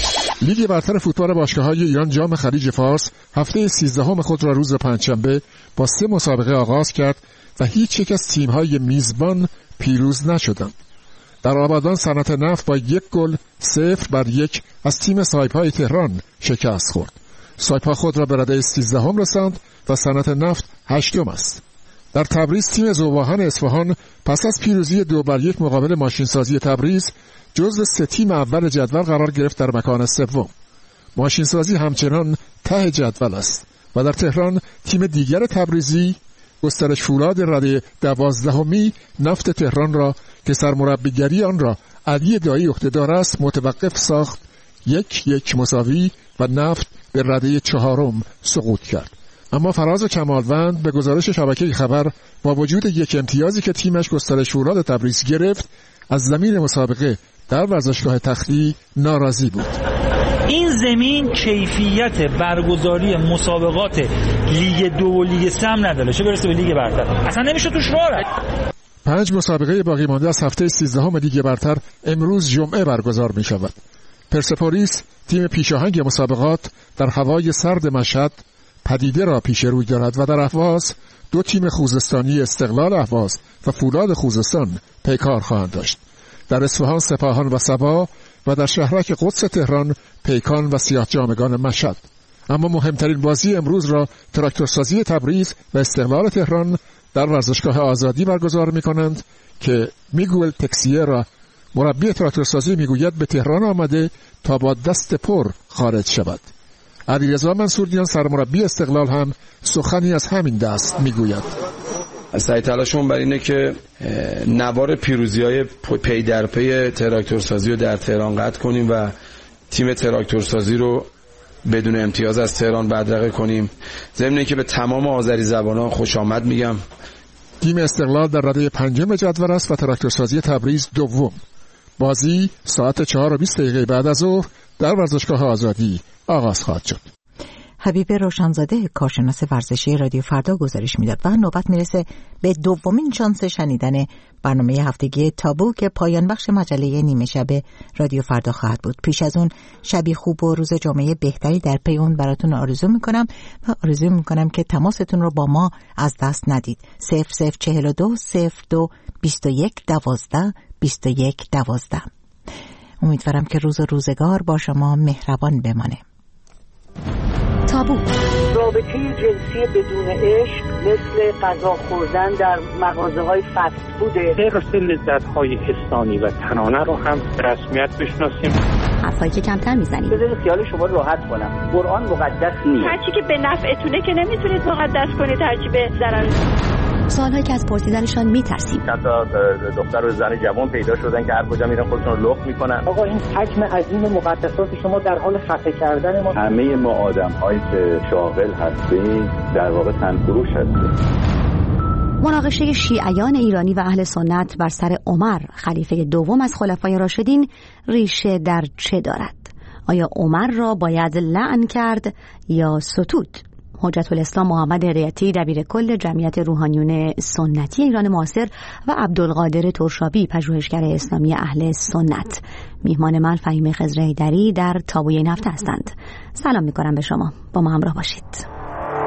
Q: لیگ برتر فوتبال باشگاه‌های ایران جام خلیج فارس هفته سیزدهم خود را روز پنجشنبه با سه مسابقه آغاز کرد و هیچ یک از تیم‌های میزبان پیروز نشدند. در آبادان صنعت نفت با یک گل صفر بر یک از تیم سایپای تهران شکست خورد. سایپا خود را به رده سیزدهم رساند و صنعت نفت هشتم است. در تبریز تیم ذوب‌آهن اصفهان پس از پیروزی دو بر یک مقابل ماشینسازی تبریز جزو سه تیم اول جدول قرار گرفت در مکان سوم. ماشینسازی همچنان ته جدول است و در تهران تیم دیگر تبریزی گسترش فولاد رده دوازدهمی نفت تهران را که سرمربیگری آن را علی دایی عهده‌دار است متوقف ساخت، یک یک مساوی و نفت به رده چهارم سقوط کرد. اما فراز کمالوند به گزارش شبکه خبر با وجود یک امتیازی که تیمش گسترش فولاد تبریز گرفت از زمین مسابقه در ورزشگاه تختی ناراضی بود.
R: این زمین کیفیت برگزاری مسابقات لیگ دو و لیگ سه هم نداره، چه برسه به لیگ برتر. اصلا نمیشه توش راه رفت.
Q: پنج مسابقه باقی مانده از هفته سیزدهم لیگ برتر امروز جمعه برگزار می شود. پرسپولیس تیم پیشاهنگ مسابقات در هوای سرد مشهد پدیده را پیش روی دارد و در اهواز دو تیم خوزستانی استقلال اهواز و فولاد خوزستان پیکار خواهند داشت. در اصفهان سپاهان و سبا و در شهرک قدس تهران پیکان و سیاه جامگان مشهد. اما مهمترین بازی امروز را تراکتورسازی تبریز و استقلال تهران در ورزشگاه آزادی برگزار می‌کنند که میگوئل تکسیرا مربی تراکتورسازی میگوید به تهران آمده تا با دست پر خارج شود. علیرضا منصوریان سرمربی استقلال هم سخنی از همین دست میگوید.
S: سعی تلاشمون بر اینه که نوار پیروزی‌های پی در پی تراکتورسازی رو در تهران قطع کنیم و تیم تراکتورسازی رو بدون امتیاز از تهران بدرقه کنیم. ضمن اینکه به تمام آذری زبانان خوش آمد میگم.
Q: تیم استقلال در رده پنجم جدول است و تراکتورسازی تبریز دوم. بازی ساعت چهار و بیست دقیقه بعد از ظهر در ورزشگاه آزادی آغاز خواهد شد.
A: حبیب روشنزاده کارشناس ورزشی رادیو فردا گزارش میداد و نوبت میرسه به دومین شانس شنیدن برنامه هفتگی تابو که پایان بخش مجله نیمه شب رادیو فردا خواهد بود. پیش از اون شبی خوب و روز جمعه بهتری در پی اون براتون آرزو میکنم و آرزو میکنم که تماستون رو با ما از دست ندید. صفر صفر چهل و دو صفر دو بیست و یک دوازده بیست و یک دوازده. امیدوارم که روز و روزگار با شما مهربان بمانه.
T: تابو. رابطه جنسی بدون عشق مثل غذا خوردن در مغازه‌های فست فوده.
U: حرص لذت‌های حسانی و تنانه رو هم به رسمیت بشناسیم.
T: حرفایی که کمتر میزنیم. بذارید خیال شما راحت کنم. قرآن مقدس نیست.
V: هرچی که به نفعتونه که نمیتونید مقدس کنید، هرچی به ضرر.
T: سوالهایی که از پرسیدنشان میترسیم.
W: حتی دختر و زن جوان پیدا شدن که هر کجا میرن خودشون رو لخت میکنن.
T: آقا این حجم عظیم مقدسات شما در حال خفه کردن ما.
P: همه ما آدم‌هایی که شاغل هستیم در واقع تنفروش هستیم.
T: مناقشه شیعیان ایرانی و اهل سنت بر سر عمر خلیفه دوم از خلفای راشدین ریشه در چه دارد؟ آیا عمر را باید لعن کرد یا ستود؟ حجت الاسلام محمد هدایتی دبیر کل جمعیت روحانیون سنتی ایران معاصر و عبدالقادر ترشابی پژوهشگر اسلامی اهل سنت میهمان من فهیم خضر حیدری در تابوی این هفته هستند. سلام میکنم به شما، با ما همراه باشید.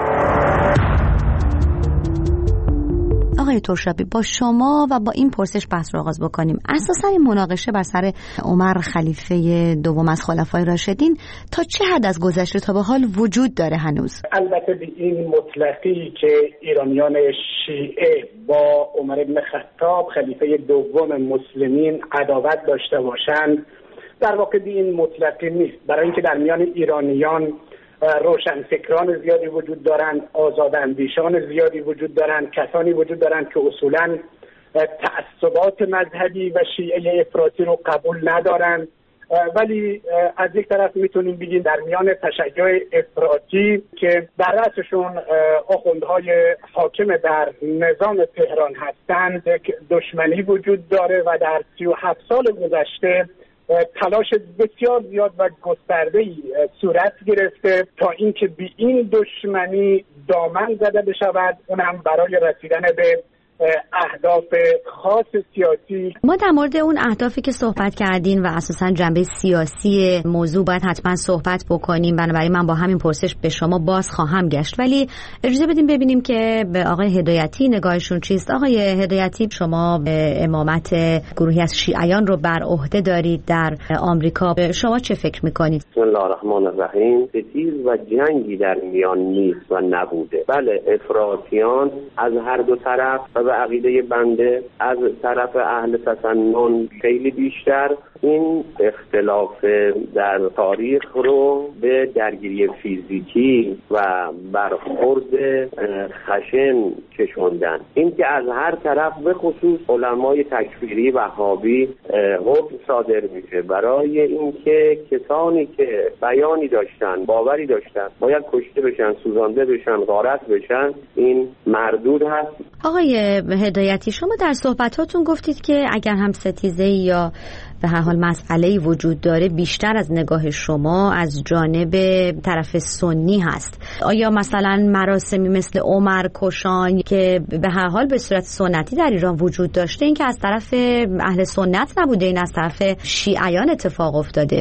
T: آقای ترشابی، با شما و با این پرسش بحث رو آغاز بکنیم. اساساً این مناقشه بر سر عمر خلیفه دوم از خلفای راشدین تا چه حد از گذشته تا به حال وجود داره هنوز؟
X: البته به این مطلقی که ایرانیان شیعه با عمر بن خطاب خلیفه دوم مسلمین عداوت داشته باشند در واقع به این مطلقی نیست، برای اینکه در میان ایرانیان روشنفکران زیادی وجود دارند، آزاداندیشان زیادی وجود دارند، کسانی وجود دارند که اصولاً تعصبات مذهبی و شیعه افراطی رو قبول ندارند، ولی از یک طرف میتونیم بگیم در میان تشیع افراطی که در رأسشون آخوندهای حاکم در نظام تهران هستند دشمنی وجود داره و در سی و هفت سال گذشته تلاش بسیار زیاد و گسترده‌ای صورت گرفته تا اینکه به این دشمنی دامن زده بشود، اونم برای رسیدن به اهداف خاص سیاسی.
T: ما در مورد اون اهدافی که صحبت کردین و اساساً جنبه سیاسی موضوع باید حتما صحبت بکنیم، بنابراین من با همین پرسش به شما باز خواهم گشت، ولی اجازه بدیم ببینیم که به آقای هدایتی نگاهشون چیست. آقای هدایتی، شما امامت گروهی از شیعیان رو بر عهده دارید در آمریکا، شما چه فکر میکنید؟
O: بسم الله الرحمن الرحیم. ستیز و جنگی در میان نیست و نبوده. بله، افراطیان از هر دو طرف و به عقیده بنده از طرف اهل تسنن خیلی بیشتر این اختلاف در تاریخ رو به درگیری فیزیکی و برخورد خشن کشوندن. این که از هر طرف به خصوص علمای تکفیری وهابی حکم صادر میشه برای اینکه کسانی که بیانی داشتن، باوری داشتن، باید کشته بشن، سوزانده بشن، غارت بشن، این مردود هست.
T: آقای هدایتی، شما در صحبتاتون گفتید که اگر هم ستیزه یا به هر حال مسئله‌ای وجود داره بیشتر از نگاه شما از جانب طرف سنی هست. آیا مثلا مراسمی مثل عمر کشان که به هر حال به صورت سنتی در ایران وجود داشته، این که از طرف اهل سنت نبوده، این از طرف شیعیان اتفاق افتاده؟
O: ببین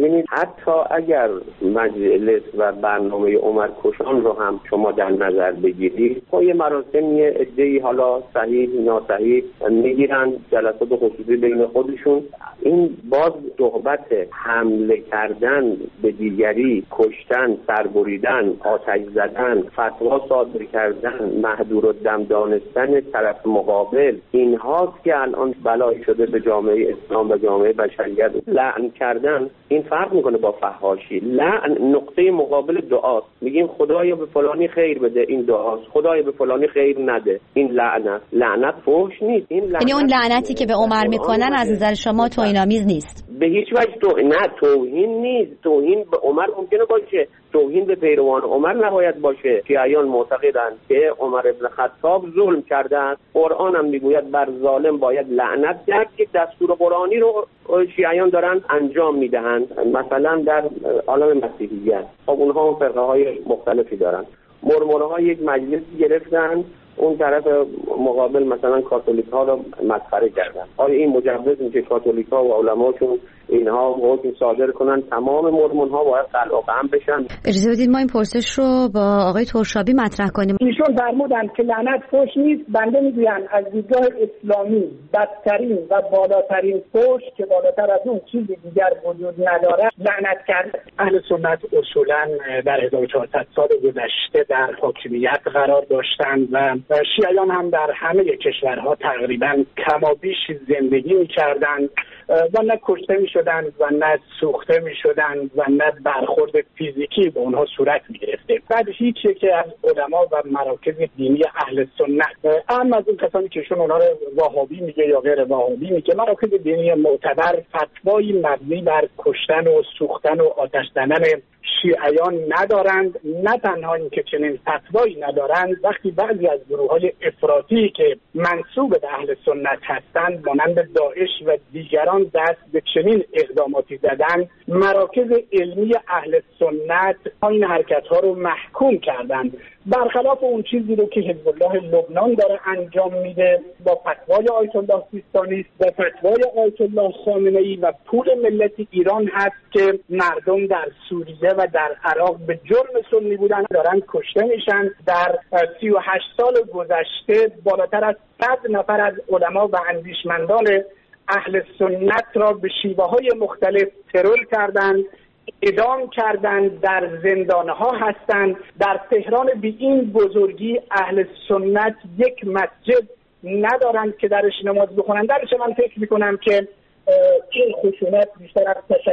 W: ببینید حتی اگر مجلس و برنامه عمر کشان رو هم شما در نظر بگیرید، با یه مراسمی عده‌ای حالا صحیح ناصحیح میگیرن جلسات خصوصی بین خودشون، این باز صحبت حمله کردن به دیگری، کشتن، سربریدن، آتش زدن، فتوا صادر کردن، محظورالدم دانستن طرف مقابل، اینهاست که الان بلایی شده به جامعه اسلام و جامعه بشریت. لعن کردن این فرق میکنه با فحاشی. لعن نقطه مقابل دعاست، میگیم خدایا به فلانی خیر بده، این دعاست. خدایا به فلانی خیر نده، این لعنت. لعنت فحش نیست. این
T: یعنی اون لعنتی که به عمر میکنن از نظر شما توهین‌آمیز نیست؟
W: به هیچ وجه تو... نه توهین نیست. توهین به عمر ممکنه باشه، توهین به پیروان عمر نباید باشه. شیعیان معتقدند که عمر ابن خطاب ظلم کرده است. قرآن هم میگوید بر ظالم باید لعنت کرد، که دستور قرآنی رو شیعیان دارن انجام میدهند. مثلا در عالم مسیحیت خب اونها هم فرقه های مختلفی دارن. مرمره ها یک مجلس گرفتن، اون طرف مقابل مثلا کاتولیک ها رو مسخره کردن. آیا این مجوز میشه کاتولیک ها و علماشون اینها حکم صادر کنن تمام مرمون ها باید قلعه هم بشن؟
T: اجازه بدید ما این پرسش رو با آقای ترشابی مطرح کنیم.
X: ایشون فرمودن که لعنت فحش نیست. بنده میگویم از دیدگاه اسلامی بدترین و بالاترین فحش که بالاتر از اون چیزی دیگر وجود نداره لعنت کرد. اهل سنت اصولا در هزار و چهارصد سال گذشته در حاکمیت قرار داشتند و شیعیان هم در همه کشورها تقریبا کمابیش زندگی می‌کردند و نه کشته می‌شدند و نه سوخته می‌شدند و نه برخورد فیزیکی به اونها صورت می‌گرفته. بعد هیچ یکی از علما و مراکز دینی اهل سنت، اما از اون کسانی که شون اونها رو وهابی میگه یا غیر وهابی میگه، مراکز دینی معتبر فتوایی مبنی بر کشتن و سوختن و آتش زدن شیعیان ندارند. نه تنها این که چنین فتوایی ندارند، وقتی بعضی از گروه‌های افراطی که منسوب به اهل سنت هستند مانند داعش و دیگران دست به چنین اقداماتی زدند، مراکز علمی اهل سنت این حرکت‌ها رو محکوم کردند، برخلاف اون چیزی رو که حزب الله لبنان داره انجام میده با فتوای آیت الله سیستانی و فتوای آیت الله خامنه‌ای و پول ملت ایران هست که مردم در سوریه و در عراق به جرم سنی بودن دارن کشته میشن. در سی و هشت سال گذشته بالاتر از صد نفر از علما و اندیشمندان اهل سنت را به شیوه‌های مختلف ترور کردند، اعدام کردند، در زندانها هستند. در تهران به این بزرگی اهل سنت یک مسجد ندارند که درش نماز بخونن. درش من فکر میکنم که این خشونت بیشتر از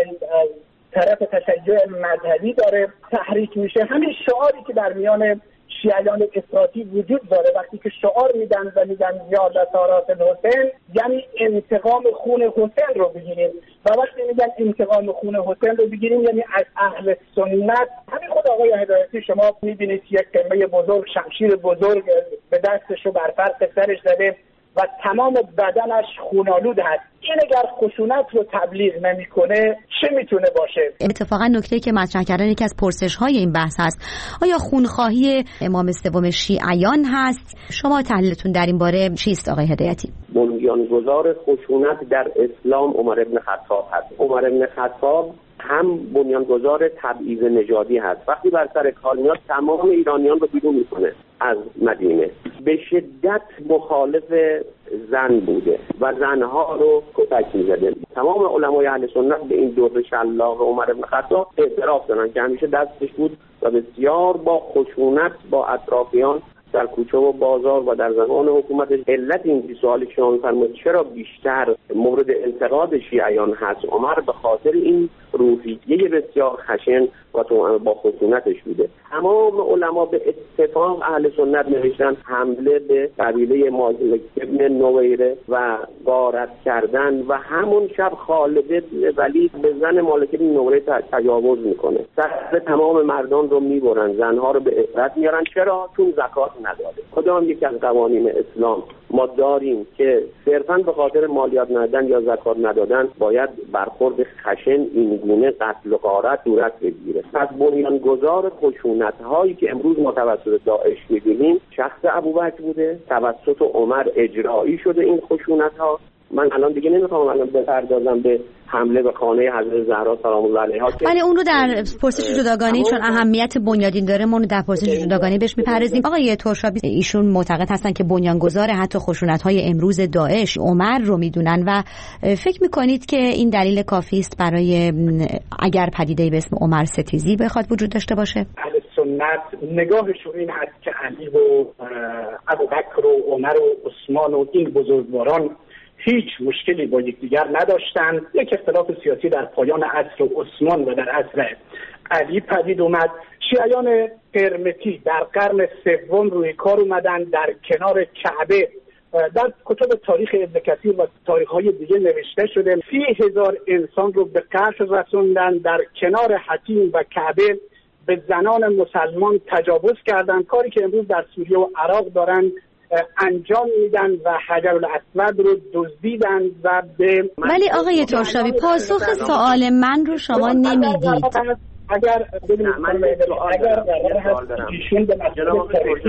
X: طرف تشیع مذهبی داره تحریک میشه. همین شعاری که در میان شیعیان افراطی وجود داره وقتی که شعار میدن و میگن یا لطارات الحسین، یعنی انتقام خون حسین رو بگیریم، و وقتی میگن انتقام خون حسین رو بگیریم یعنی از اهل سنت. همین خود آقای هدایتی شما میبینید یک کلمه بزرگ، شمشیر بزرگ به دستش و بر فرق سرش زده و تمام بدنش خونالود هست. این اگر خشونت رو تبلیغ نمیکنه چه میتونه باشه؟
T: اتفاقا نکته‌ای که مطرح کردن یکی از پرسش‌های این بحث هست، آیا خونخواهی امام سوم شیعیان هست؟ شما تحلیلتون در این باره چیست آقای هدایتی؟
W: بنیانگذار خشونت در اسلام عمر ابن خطاب هست. عمر ابن خطاب هم بنیانگذار تبعیض نژادی هست. وقتی بر سر کار میاد تمام ایرانیان رو بیرون میکنه از مدینه. به شدت مخالف زن بوده و زنها رو کتک میزده. تمام علمای اهل سنت به این دور شلاق عمر بن خطاب اعتراف دارن که همیشه دستش بود و بسیار با خشونت با اطرافیان در کوچه و بازار و در زمان حکومتش. علت این سوالی که شما فرمودید چرا بیشتر مورد انتقاد شیعیان هست عمر، به خاطر این روحیه بسیار خشن و با خشونتش بوده. تمام علما به اتفاق اهل سنت نوشتن حمله به قبیله مالک ابن نویره و غارت کردن و همون شب خالد ولید به زن مالک ابن نویره تجاوز میکنه. سر تمام مردان رو میبرن، زنها رو به افراط میارن. چرا؟ چون زکات نداده. کدام یک از قوانین اسلام ما داریم که صرفاً به خاطر مالیات ندادن یا زکات ندادن باید برخورد خشن این گونه قتل و غارت صورت بگیره. پس بنیانگذار خشونت هایی که امروز ما توسط داعش می‌بینیم شخص ابوبکر بوده، توسط عمر اجرایی شده این خشونت ها. من الان دیگه نمیخوام الان بپردازم به حمله به خانه حضرت زهرا سلام الله علیها،
T: ولی اون رو در پرسش جداگانه چون اهمیت بنیادین داره ما رو در پرسش جداگانه بهش میپردازیم. آقای ترشابی ایشون معتقد هستن که بنیانگذار حتی خشونت‌های امروز داعش عمر رو میدونن و فکر میکنید که این دلیل کافی است برای اگر پدیده‌ای به اسم عمر ستیزی بخواد وجود داشته باشه؟
X: اهل سنت نگاهشون این هست که علی و ابوبکر و عمر و عثمان و این بزرگواران هیچ مشکلی با یکدیگر نداشتند. یک اختلاف سیاسی در پایان عصر عثمان و در عصر علی پدید اومد. شیعیان قرمطی در قرن سوم روی کار اومدن، در کنار کعبه در کتب تاریخ ابن کثیر و تاریخ‌های دیگه نوشته شده سی هزار انسان رو به قتل رسوندن، در کنار حتیم و کعبه به زنان مسلمان تجاوز کردن، کاری که امروز در سوریه و عراق دارن انجام میدن و حجر الاسود رو دزدیدن و به
T: ولی آقای ترشابی پاسخ سوال من رو شما نمیدید.
X: اگر ببینید اگر ایشون به مسئله تاریخی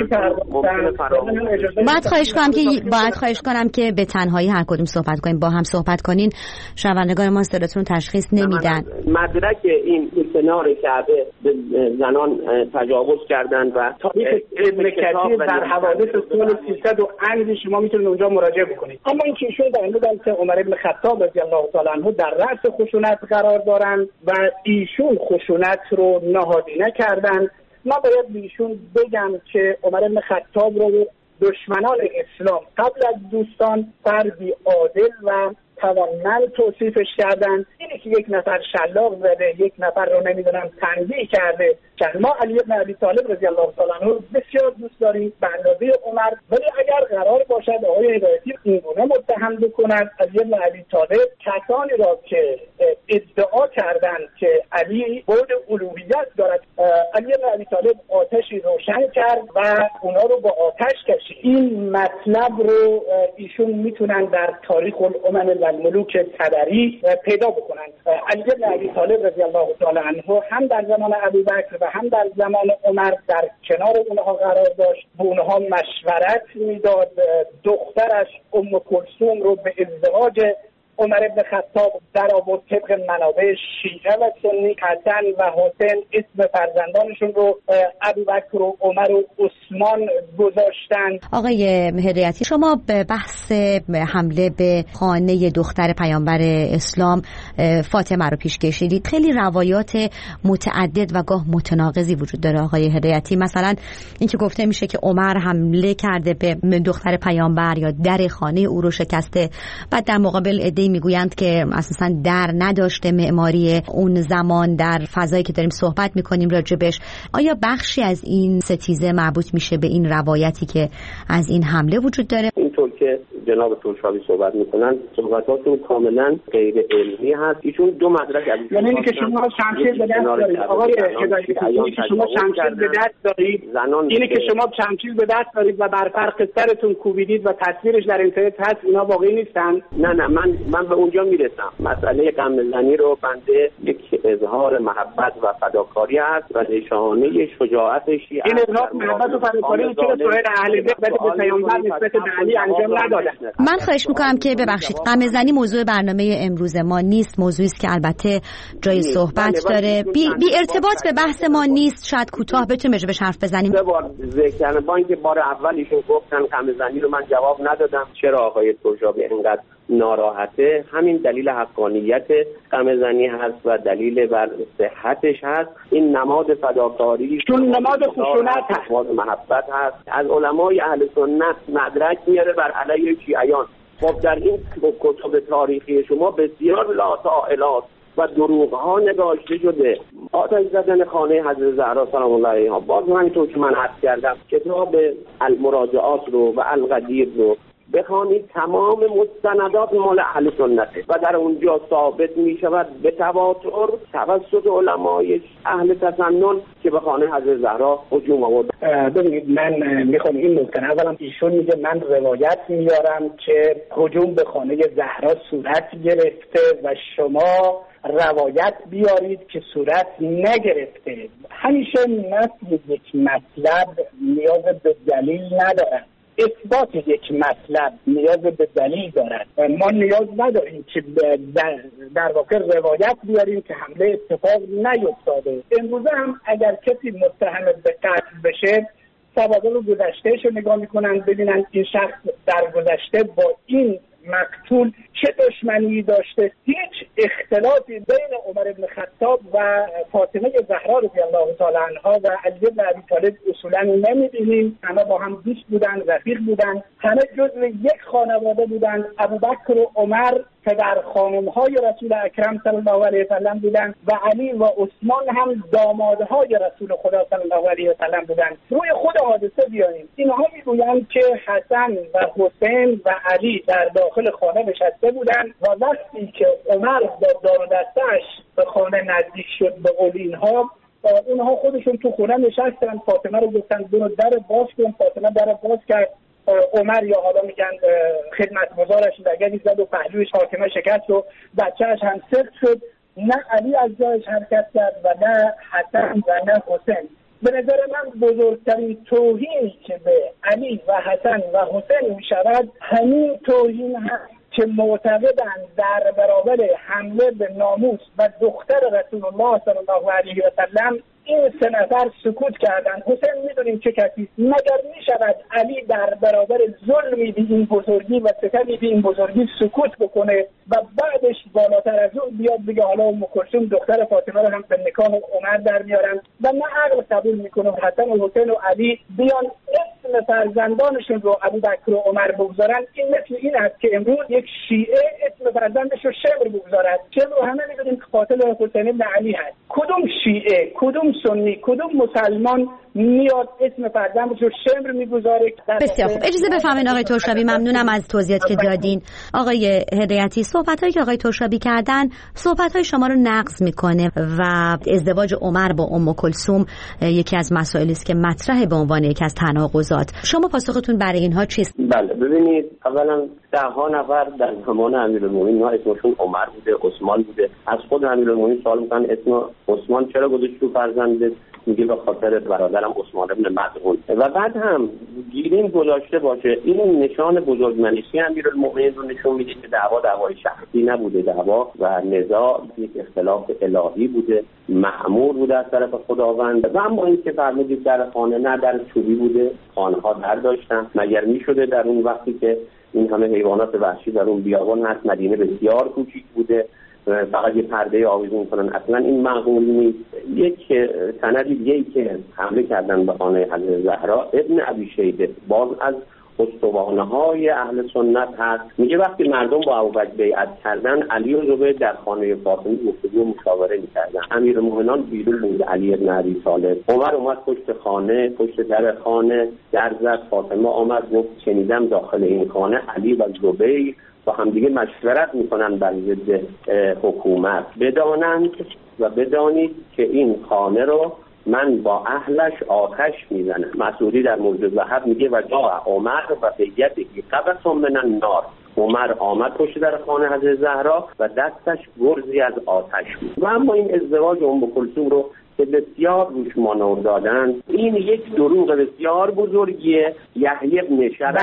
X: پرداختن
T: باید خواهش کنم که باید خواهش کنم که به تنهایی هر کدوم صحبت کنیم، با هم صحبت کنین. شنوندگان ما صداتون تشخیص نمیدن.
W: مدرک این کنار کعبه به زنان تجاوز کردن و
X: تاریخ ابن کثیر در حوادث سال سیصد و اند شما میتونید اونجا مراجعه بکنید. اما این که ایشون در مورد که عمر بن خطاب رضی الله تعالی عنه در رأس خشونت قرار دارن و ایشون خشونت رو نهادینه کردن، من باید بیشون بگم که عمر بن خطاب رو دشمنان اسلام قبل از دوستان فردی عادل و توانمند توصیفش کردن. اینه که یک نفر شلاق زده، یک نفر رو نمیدونم تنبیه کرده. که ما علی بن ابی طالب رضی الله تعالی عنه بسیار دوست داریم به اندازه عمر، ولی اگر قرار باشد آقای هدایتی اینگونه متهم بکنند علی بن ابی طالب کسانی را که ادعا کردند که علی بعد الوهیت دارد، علی بن ابی طالب آتشی روشن کرد و اونا رو با آتش کشید. این مطلب رو ایشون میتونن در تاریخ الامم و الملوک تبری پیدا بکنن. علی بن ابی طالب رضی الله تعالی عنه هم در زمان ابوبکر و هم در زمان عمر در کنار اونها قرار داشت، به اونها مشورت میداد. دخترش ام کلثوم رو به ازدواج عمر بن خطاب در آورد. طبق منابع شیعه و سنی حسن و حسین اسم فرزندانشون رو ابوبکر و عمر و عثمان گذاشتن.
T: آقای هدایتی شما به بحث حمله به خانه دختر پیامبر اسلام فاطمه رو پیش کشیدید. خیلی روایات متعدد و گاه متناقضی وجود داره آقای هدایتی. مثلا اینکه گفته میشه که عمر حمله کرده به دختر پیامبر یا در خانه او رو شکسته، بعد در مقابل عده‌ای میگویند که اساسا در نداشته معماری اون زمان در فضایی که داریم صحبت میکنیم راجبش. آیا بخشی از این ستیزه مربوط میشه به این روایتی که از این حمله وجود داره؟
W: اینطور که جناب ترشابی صحبت میکنن صحبتاتون کاملا غیر علمی هست. ایشون دو مدرک از
X: یعنی اینکه شما شمشیر به دست دارید آقای هدایتی، اینی که شما شمشیر به دست دارید اینی که شما شمشیر به دست دارید و بر فرق سرتون کوبیدید و تصویرش در اینترنت هست، اینا واقعی نیستن؟
W: نه نه من من به اونجا میرسم. مسئله غم‌زنی رو بنده یک اظهار محبت و فداکاری است و نشانه شجاعت شیعه.
X: این اظهار محبت و فداکاری که سایر اهل بیت به پیامبر نسبت به علی انجام ندادن.
T: من خواهش میکنم که ببخشید غم‌زنی موضوع برنامه امروز ما نیست، موضوعی است که البته جای صحبت داره، بی, بی ارتباط به بحث ما نیست. شاید کوتاه بتونیم بهش حرف بزنیم.
W: سه بار ذکر کردن با اینکه بار اول ایشون گفتن غم‌زنی رو من جواب ندادم چرا آقای ترشابی اینقدر ناراحته. همین دلیل حقانیت غم‌زنی هست و دلیل بر صحتش هست. این نماد فداکاری
X: چون نماد خشونت هست،
W: نماد محبت هست. از علمای اهل سنت مدرک میاره بر علیه شیعیان. خب در این کتب تاریخی شما بسیار لاطائلات و دروغ ها نگاشته شده. آتش زدن خانه حضرت زهرا سلام الله علیها، باز همینطور که من عرض کردم کتاب المراجعات رو و القدیر رو بخوانید، تمام مستندات مال اهل سنته و در اونجا ثابت می شود به تواتر توسط علمای اهل تسنن که به خانه حضرت زهرا هجوم آورد.
X: ببینید من میخوام این نکته، اولا ایشون میگه من روایت میارم که هجوم به خانه زهرا صورت گرفته و شما روایت بیارید که صورت نگرفته. همیشه نفی یک مطلب نیاز به دلیل نداره. اثبات یک مطلب نیاز به دلیل دارد. ما نیاز نداریم که در, در واقع روایت بیاریم که حمله اتفاق نیفتاده. امروز هم اگر کسی متهم به قتل بشه، سوابق گذشتهش رو نگاه میکنن ببینن این شخص در گذشته با این مقتول چه دشمنی داشته. هیچ اختلافی بین عمر بن خطاب و فاطمه زهرا رضی الله تعالی عنها و علی بن ابی طالب اصولا نمی‌بینیم. همه با هم دوست بودن، رفیق بودن، همه جزو یک خانواده بودن. ابوبکر و عمر پدر خانم‌های رسول اکرم صلی الله علیه و سلم بودند و علی و عثمان هم دامادهای رسول خدا صلی الله علیه و سلم بودند. روی خود حادثه بیاییم. اینها میگویند که حسن و حسین و علی در داخل خانه نشسته بودند و وقتی که عمر با دار و دسته‌اش به خانه نزدیک شد به قول اینها، اونها خودشون تو خونه نشستن. فاطمه رو گفتن برو در باز کن. فاطمه در باز کرد. عمر یا حالا میگن خدمتگزارش لگدی زد و پهلوش فاطمه شکست و بچه‌اش هم سخت شد. نه علی از جایش حرکت کرد و نه حسن و نه حسین. به نظر من بزرگترین توهینی که به علی و حسن و حسین میشود همین توهین هست که معتقدند در برابر حمله به ناموس و دختر رسول الله صلی الله علیه و سلم این سه نفر سکوت کردند. حسین میدونیم چه کسی، مگر میشود علی در برابر ظلمی به این بزرگی و ستمی به این بزرگی سکوت بکنه و بعدش بالاتر از اون بیاد بگه حالا ام کلثوم دختر فاطمه رو هم به نکاح عمر در میارن و نه عقل قبول میکنه حسن و حسین و علی بیان اسم فرزندانشون رو ابوبکر و عمر بگذارن. این مثل این است که امروز یک شیعه اسم فرزندش رو شمر بگذارد. شمر رو همه میدونیم که قاتل حسین بن علی هست. کدوم شیعه، کدوم سنی، کدوم مسلمان میاد اسم فرزندش رو شمر میگذاره؟
T: بسیار خوب، اجازه بفرمایید آقای ترشابی، ممنونم از توضیحاتی که دادین. آقای هدایتی، صحبتایی که آقای ترشابی کردن صحبتای شما رو نقض میکنه و ازدواج عمر با ام کلثوم یکی از مسائلی است که مطرح به عنوان یکی از تناقضات. شما پاسختون برای اینها چیست؟
W: بله ببینید، اولا ده ها نفر در زمان امیرالمومنین ها اسمشون عمر بوده، عثمان بوده. از خود امیرالمومنین سوال میکنن اسم عثمان چرا گذاشتی تو فرزندت؟ میگه به خاطر برادرم عثمان بن مظعون. و بعد هم گیریم گذاشته باشه این نشان بزرگمنشی امیرالمومنین رو نشون میده که دعوا دعوای شخصی نبوده، دعوا و نزاع یک اختلاف الهی بوده، مأمور بوده از طرف خداوند. و اما این که فرمودید در خانه، نه در چوبی بوده، خانه ها در داشتن. مگر میشده در اون وقتی که این همه حیوانات وحشی در اون بیابان هست، مدینه بسیار کوچیک بوده، فقط یه پرده آویزون کنن؟ اصلا این معقول نیست. یک سندی دیگه‌ای که حمله کردن به خانه حضرت زهرا، ابن ابی شیبه باز از استوانه‌های اهل سنت هست، میگه وقتی مردم با ابوبکر بیعت کردن، علی و زبیر در خانه فاطمه گفتگو و مشاوره می‌کردن. امیرالمومنین بیرون بود، علی ابن ابی طالب. عمر اومد پشت خانه، پشت در خانه در زد. فاطمه آمد گفت شنیدم داخل این خانه علی و زبیر با همدیگه مشورت میکنن بر ضد حکومت. بدانند و بدانید که این خانه رو من با اهلش آتش میزنم. مسعودی در موضوع وحب میگه و جا عمر و بیدی قبس من النار. عمر آمد پشت در خانه حضرت زهرا و دستش گرزی از آتش بود. و اما این ازدواج ام کلثوم رو که بسیار روش مانور دادن، این یک دروغ بسیار بزرگیه. یحیی بن شرف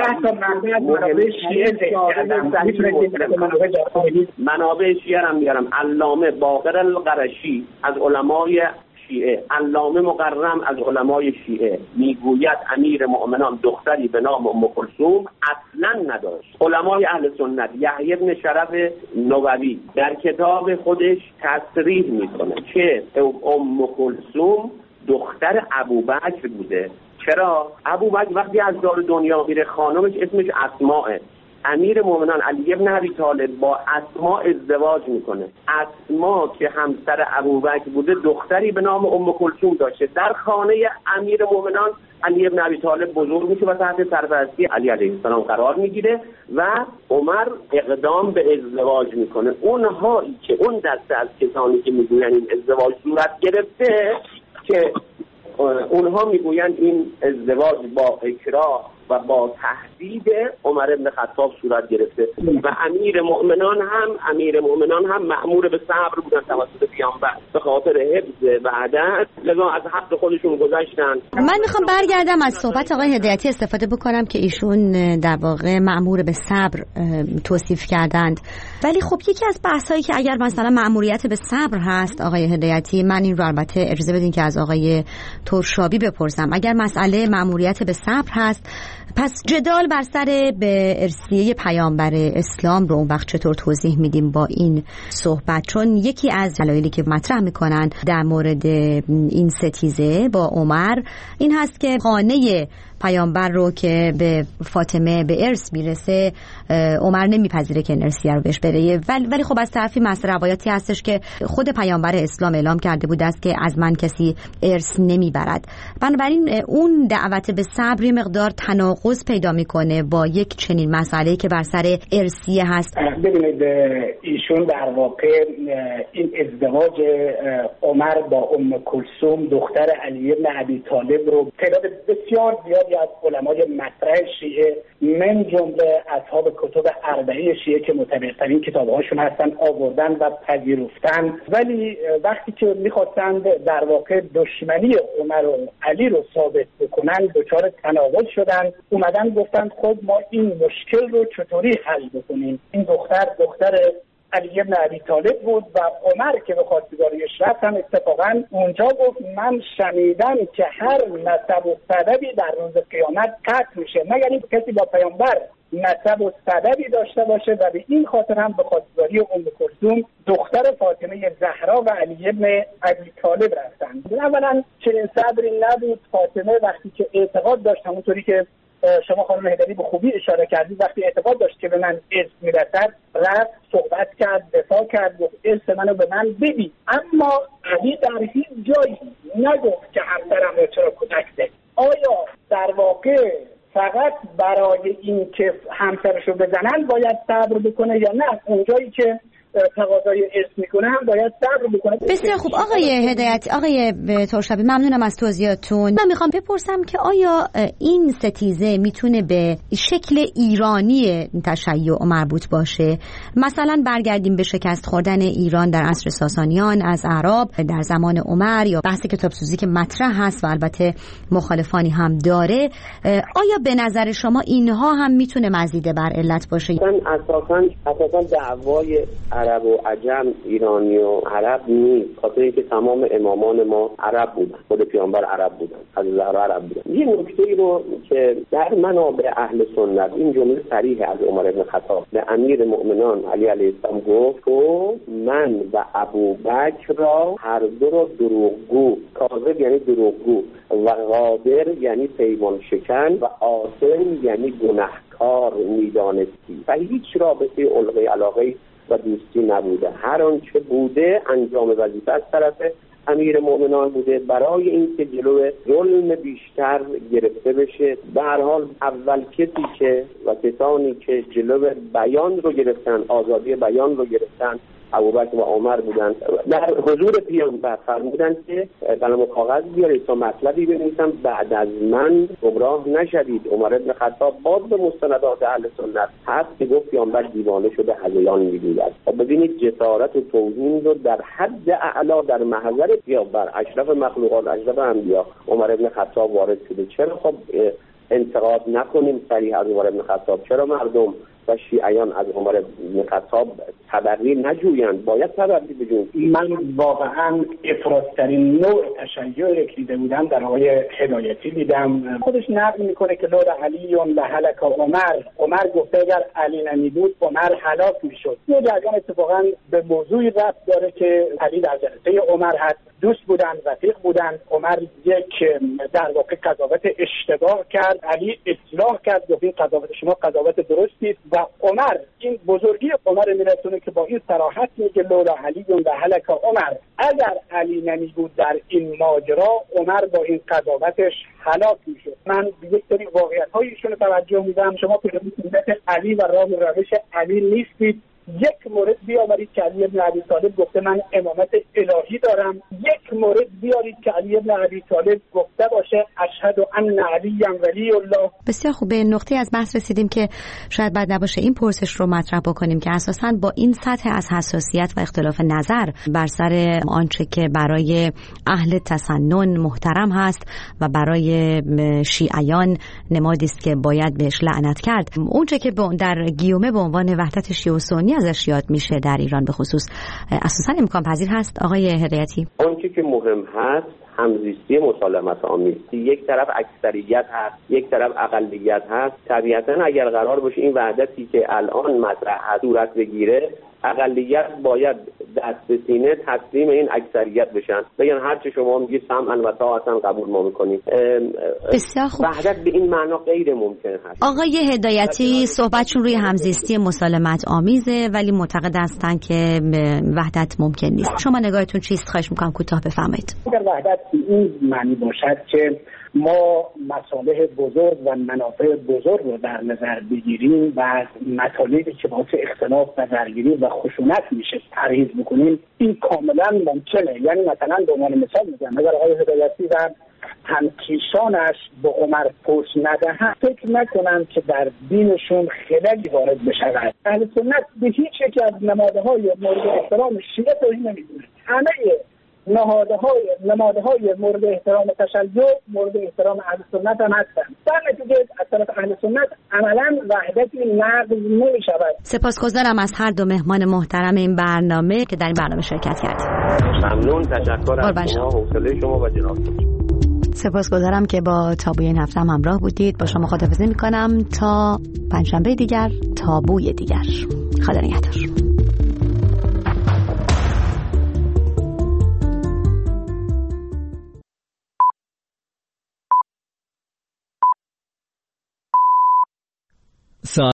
W: منابع شیعه هم میارم. علامه باقر القرشی از علمای شیعه، علامه مقرم از علمای شیعه میگوید امیر مؤمنان دختری به نام ام کلثوم اصلا نداشت. علمای اهل سنت، یحیی بن شرف نووی در کتاب خودش تصریح میکنه که ام کلثوم دختر ابوبکر بوده. چرا؟ ابوبکر وقتی از دار دنیا میره خانمش اسمش اسماء. امیر مومنان علی ابن ابی طالب با اسما ازدواج میکنه. اسما که همسر ابوبکر بوده دختری به نام ام کلثوم داشته. در خانه امیر مومنان علی ابن ابی طالب بزرگ میشه و تحت سرپرستی علی علیه السلام قرار میگیره و عمر اقدام به ازدواج میکنه. اونهایی که اون دسته از کسانی که میگوین این ازدواج صورت گرفته، که اونها میگوین این ازدواج با اکراه و با تهدید عمر ابن خطاب صورت گرفته و امیر مؤمنان هم امیر مؤمنان هم مأمور به صبر بودن توسط پیامبر به خاطر حفظ وعدت، لذا از حق خودشون گذشتن.
T: من میخوام برگردم از صحبت آقای هدایتی استفاده بکنم که ایشون در واقع مأمور به صبر توصیف کردند، ولی خب یکی از بحثایی که اگر مثلا مأموریت به صبر هست آقای هدایتی، من این رو البته اجازه بدین که از آقای ترشابی بپرسم، اگر مسئله مأموریت به صبر هست پس جدال بر سر به ارثیه پیامبر اسلام رو اون وقت چطور توضیح میدیم با این صحبت؟ چون یکی از دلایلی که مطرح میکنن در مورد این ستیزه با عمر این هست که خانه پیامبر رو که به فاطمه به ارث میرسه عمر نمیپذیره که ارثیه رو بهش بره، ولی ولی خب از طرفی مثل روایتی هستش که خود پیامبر اسلام اعلام کرده بود است که از من کسی ارث نمیبرد. بنابراین اون دعوت به صبر مقدار تناقض پیدا میکنه با یک چنین مسئله‌ای که بر سر ارثیه هست.
X: ببینید ایشون در واقع این ازدواج عمر با ام کلثوم دختر علی بن ابی طالب رو تعداد بسیار زیادی از علمای مطرح شیعه من جمله اصحاب کتب اربعه شیعه که معتبرترین کتابهاشون هستن آوردن و پذیرفتن، ولی وقتی که میخواستند در واقع دشمنی عمر و علی رو ثابت بکنن دچار تناقض شدن، اومدن گفتن خب ما این مشکل رو چطوری حل بکنیم. این دختر دختر علی بن ابی طالب بود و عمر که به خواستگاریش رفت هم اتفاقا اونجا گفت من شنیدم که هر نسب و سببی در روز قیامت قطع میشه مگر اینکه کسی با پیامبر نسب و سببی داشته باشه و به این خاطر هم به خواستگاری ام کلثوم دختر فاطمه زهرا و علی بن ابی طالب رفتن. اولا چنین صبری نبود. فاطمه وقتی که اعتقاد داشت، همونطوری که شما خانم هدایتی به خوبی اشاره کردید، وقتی اعتقاد داشت که به من ارث میرسد رفت صحبت کرد، دفاع کرد، گفت ارث منو به من بدید. اما علی در هیچ جایی نگفت که همسرم رو چرا کتک زد. آیا در واقع فقط برای این که همسرش رو بزنن باید صبر بکنه یا نه اونجایی که تقاضای ارث میکنه هم باید صبر بکنه؟
T: بسیار خوب آقای هدایتی، آقای ترشابی ممنونم از توضیحاتتون. من میخوام بپرسم که آیا این ستیزه میتونه به شکل ایرانی تشیع مربوط باشه؟ مثلا برگردیم به شکست خوردن ایران در عصر ساسانیان از اعراب در زمان عمر، یا بحث کتابسوزی که مطرح هست و البته مخالفانی هم داره، آیا به نظر شما اینها هم میتونه مزیده بر علت باشه؟
W: من اساساً اساساً دعوای عرب و عجم ایرانی و عرب نیست، خاطر اینکه تمام امامان ما عرب بودن، خود پیامبر عرب بودن، از زهرا عرب بودن. یه نکته‌ای رو که در منابع اهل سنت این جمله صریح از عمر بن خطاب به امیر مؤمنان علی علیه السلام گفت و من و ابوبکر را هر دو را دروغگو، کاذب یعنی دروغگو و غادر یعنی پیمان شکن و آثم یعنی گناهکار میدانستی و هیچ رابطه علقه علاقه و دوستی نبوده. هر آنچه بوده انجام وظیفه از طرف امیر مؤمنان بوده برای اینکه جلو ظلم بیشتر گرفته بشه. به هر حال اول کسی که و کسانی که جلو بیان رو گرفتن، آزادی بیان رو گرفتن، ابوبکر و عمر بودن. در حضور پیامبر فرمودن که قلم و کاغذ بیارید تا مطلبی بنویسم بعد از من گمراه نشدید. عمر بن خطاب باز به مستندات اهل سنت هست که گفت پیامبر دیوانه شده هذیان می‌گوید. و ببینید جسارت و توهین رو در حد اعلا در محضر پیامبر اشرف مخلوقات، اشرف انبیا، عمر بن خطاب وارد شده. چرا خب انتقاد نکنیم صریح از عمر بن خطاب؟ چرا مردم و شیعیان از عمر بن خطاب تبری نجویند؟ باید تبری بجویند.
X: من واقعا افراط‌ترین نوع تشیع که دیده بودم در آقای هدایتی دیدم. خودش نقل میکنه که لولا علی لهلک عمر، عمر گفته اگر علی نمیبود عمر هلاک میشد. این جریان اتفاقا به موضوعی ربط داره که علی در جلسه عمر هست، دوست بودن، رفیق بودن. عمر یک در واقع قضاوت اشتباه کرد، علی اصلاح کرد، گفت این قضاوت شما قضاوت درستی است. و عمر این بزرگی عمر میرسونه که با این صراحت میگه لولا علی لهلک عمر، اگر علی نمیبود در این ماجرا عمر با این قضاوتش هلاک میشد. من یک سری واقعیت هایشون توجه میدم. شما پیروی سنت علی و راه روش علی نیستید. یک مورد بیاورید که علی بن ابی طالب گفته من امامت الهی دارم، یک مورد بیارید که علی بن ابی طالب گفته باشه اشهد ان علی ولی الله.
T: بسیار خوب. به نقطه از بحث رسیدیم که شاید بد نباشه این پرسش رو مطرح بکنیم که اساساً با این سطح از حساسیت و اختلاف نظر بر سر آنچه که برای اهل تسنن محترم هست و برای شیعیان نمادی است که باید بهش لعنت کرد، اونچه که در گیومه به عنوان وحدت شیعه و سنی ازش یاد میشه در ایران به خصوص اساساً امکان پذیر هست آقای هدایتی؟
W: اون که مهم هست همزیستی مسالمت آمیز. یک طرف اکثریت هست، یک طرف اقلیت هست. طبیعتاً اگر قرار باشه این وحدتی که الان مطرح صورت بگیره، اقلیت باید دست به سینه تسلیم این اکثریت بشن، بگن هر چه شما میگید سمعا و طاعتا قبول ما میکنیم.
T: بسیار خوب.
W: وحدت به این معنا غیر ممکن هست.
T: آقای هدایتی صحبتشون روی همزیستی مسالمت آمیزه ولی معتقد هستن که وحدت ممکن نیست. شما نگاهتون چیست؟ خواهش میکنم کوتاه بفرمایید.
X: اگر وحدت این معنی باشد که ما مصالح بزرگ و منافع بزرگ رو در نظر بگیریم و مطالبی که باعث اختلاف و درگیری و خشونت میشه پرهیز بکنیم، این کاملا ممکنه. یعنی مثلا به عنوان مثال میگم اگر آقای هدایتی و همکیشانش به عمر پوش ندهند، فکر نکنم که در دینشون خللی وارد بشود. اهل سنت به هیچ یک از نمادهای مورد احترام شیعه توهین نمی‌کنه. همه نهادهای نمادهای مورد احترام تشیع مورد احترام اهل سنت هم هستند. در نتیجه از طرف اهل سنت عملا وحدتی نقض نمی شود.
T: سپاسگزارم از هر دو مهمان محترم این برنامه که در این برنامه شرکت کردید.
W: ممنون، تشکر از شما، حوصله شما و جناب.
T: سپاسگزارم که با تابوی این هفته هم همراه بودید. با شما خداحافظی میکنم تا پنجشنبه دیگر، تابوی دیگر. خدا نگهدار.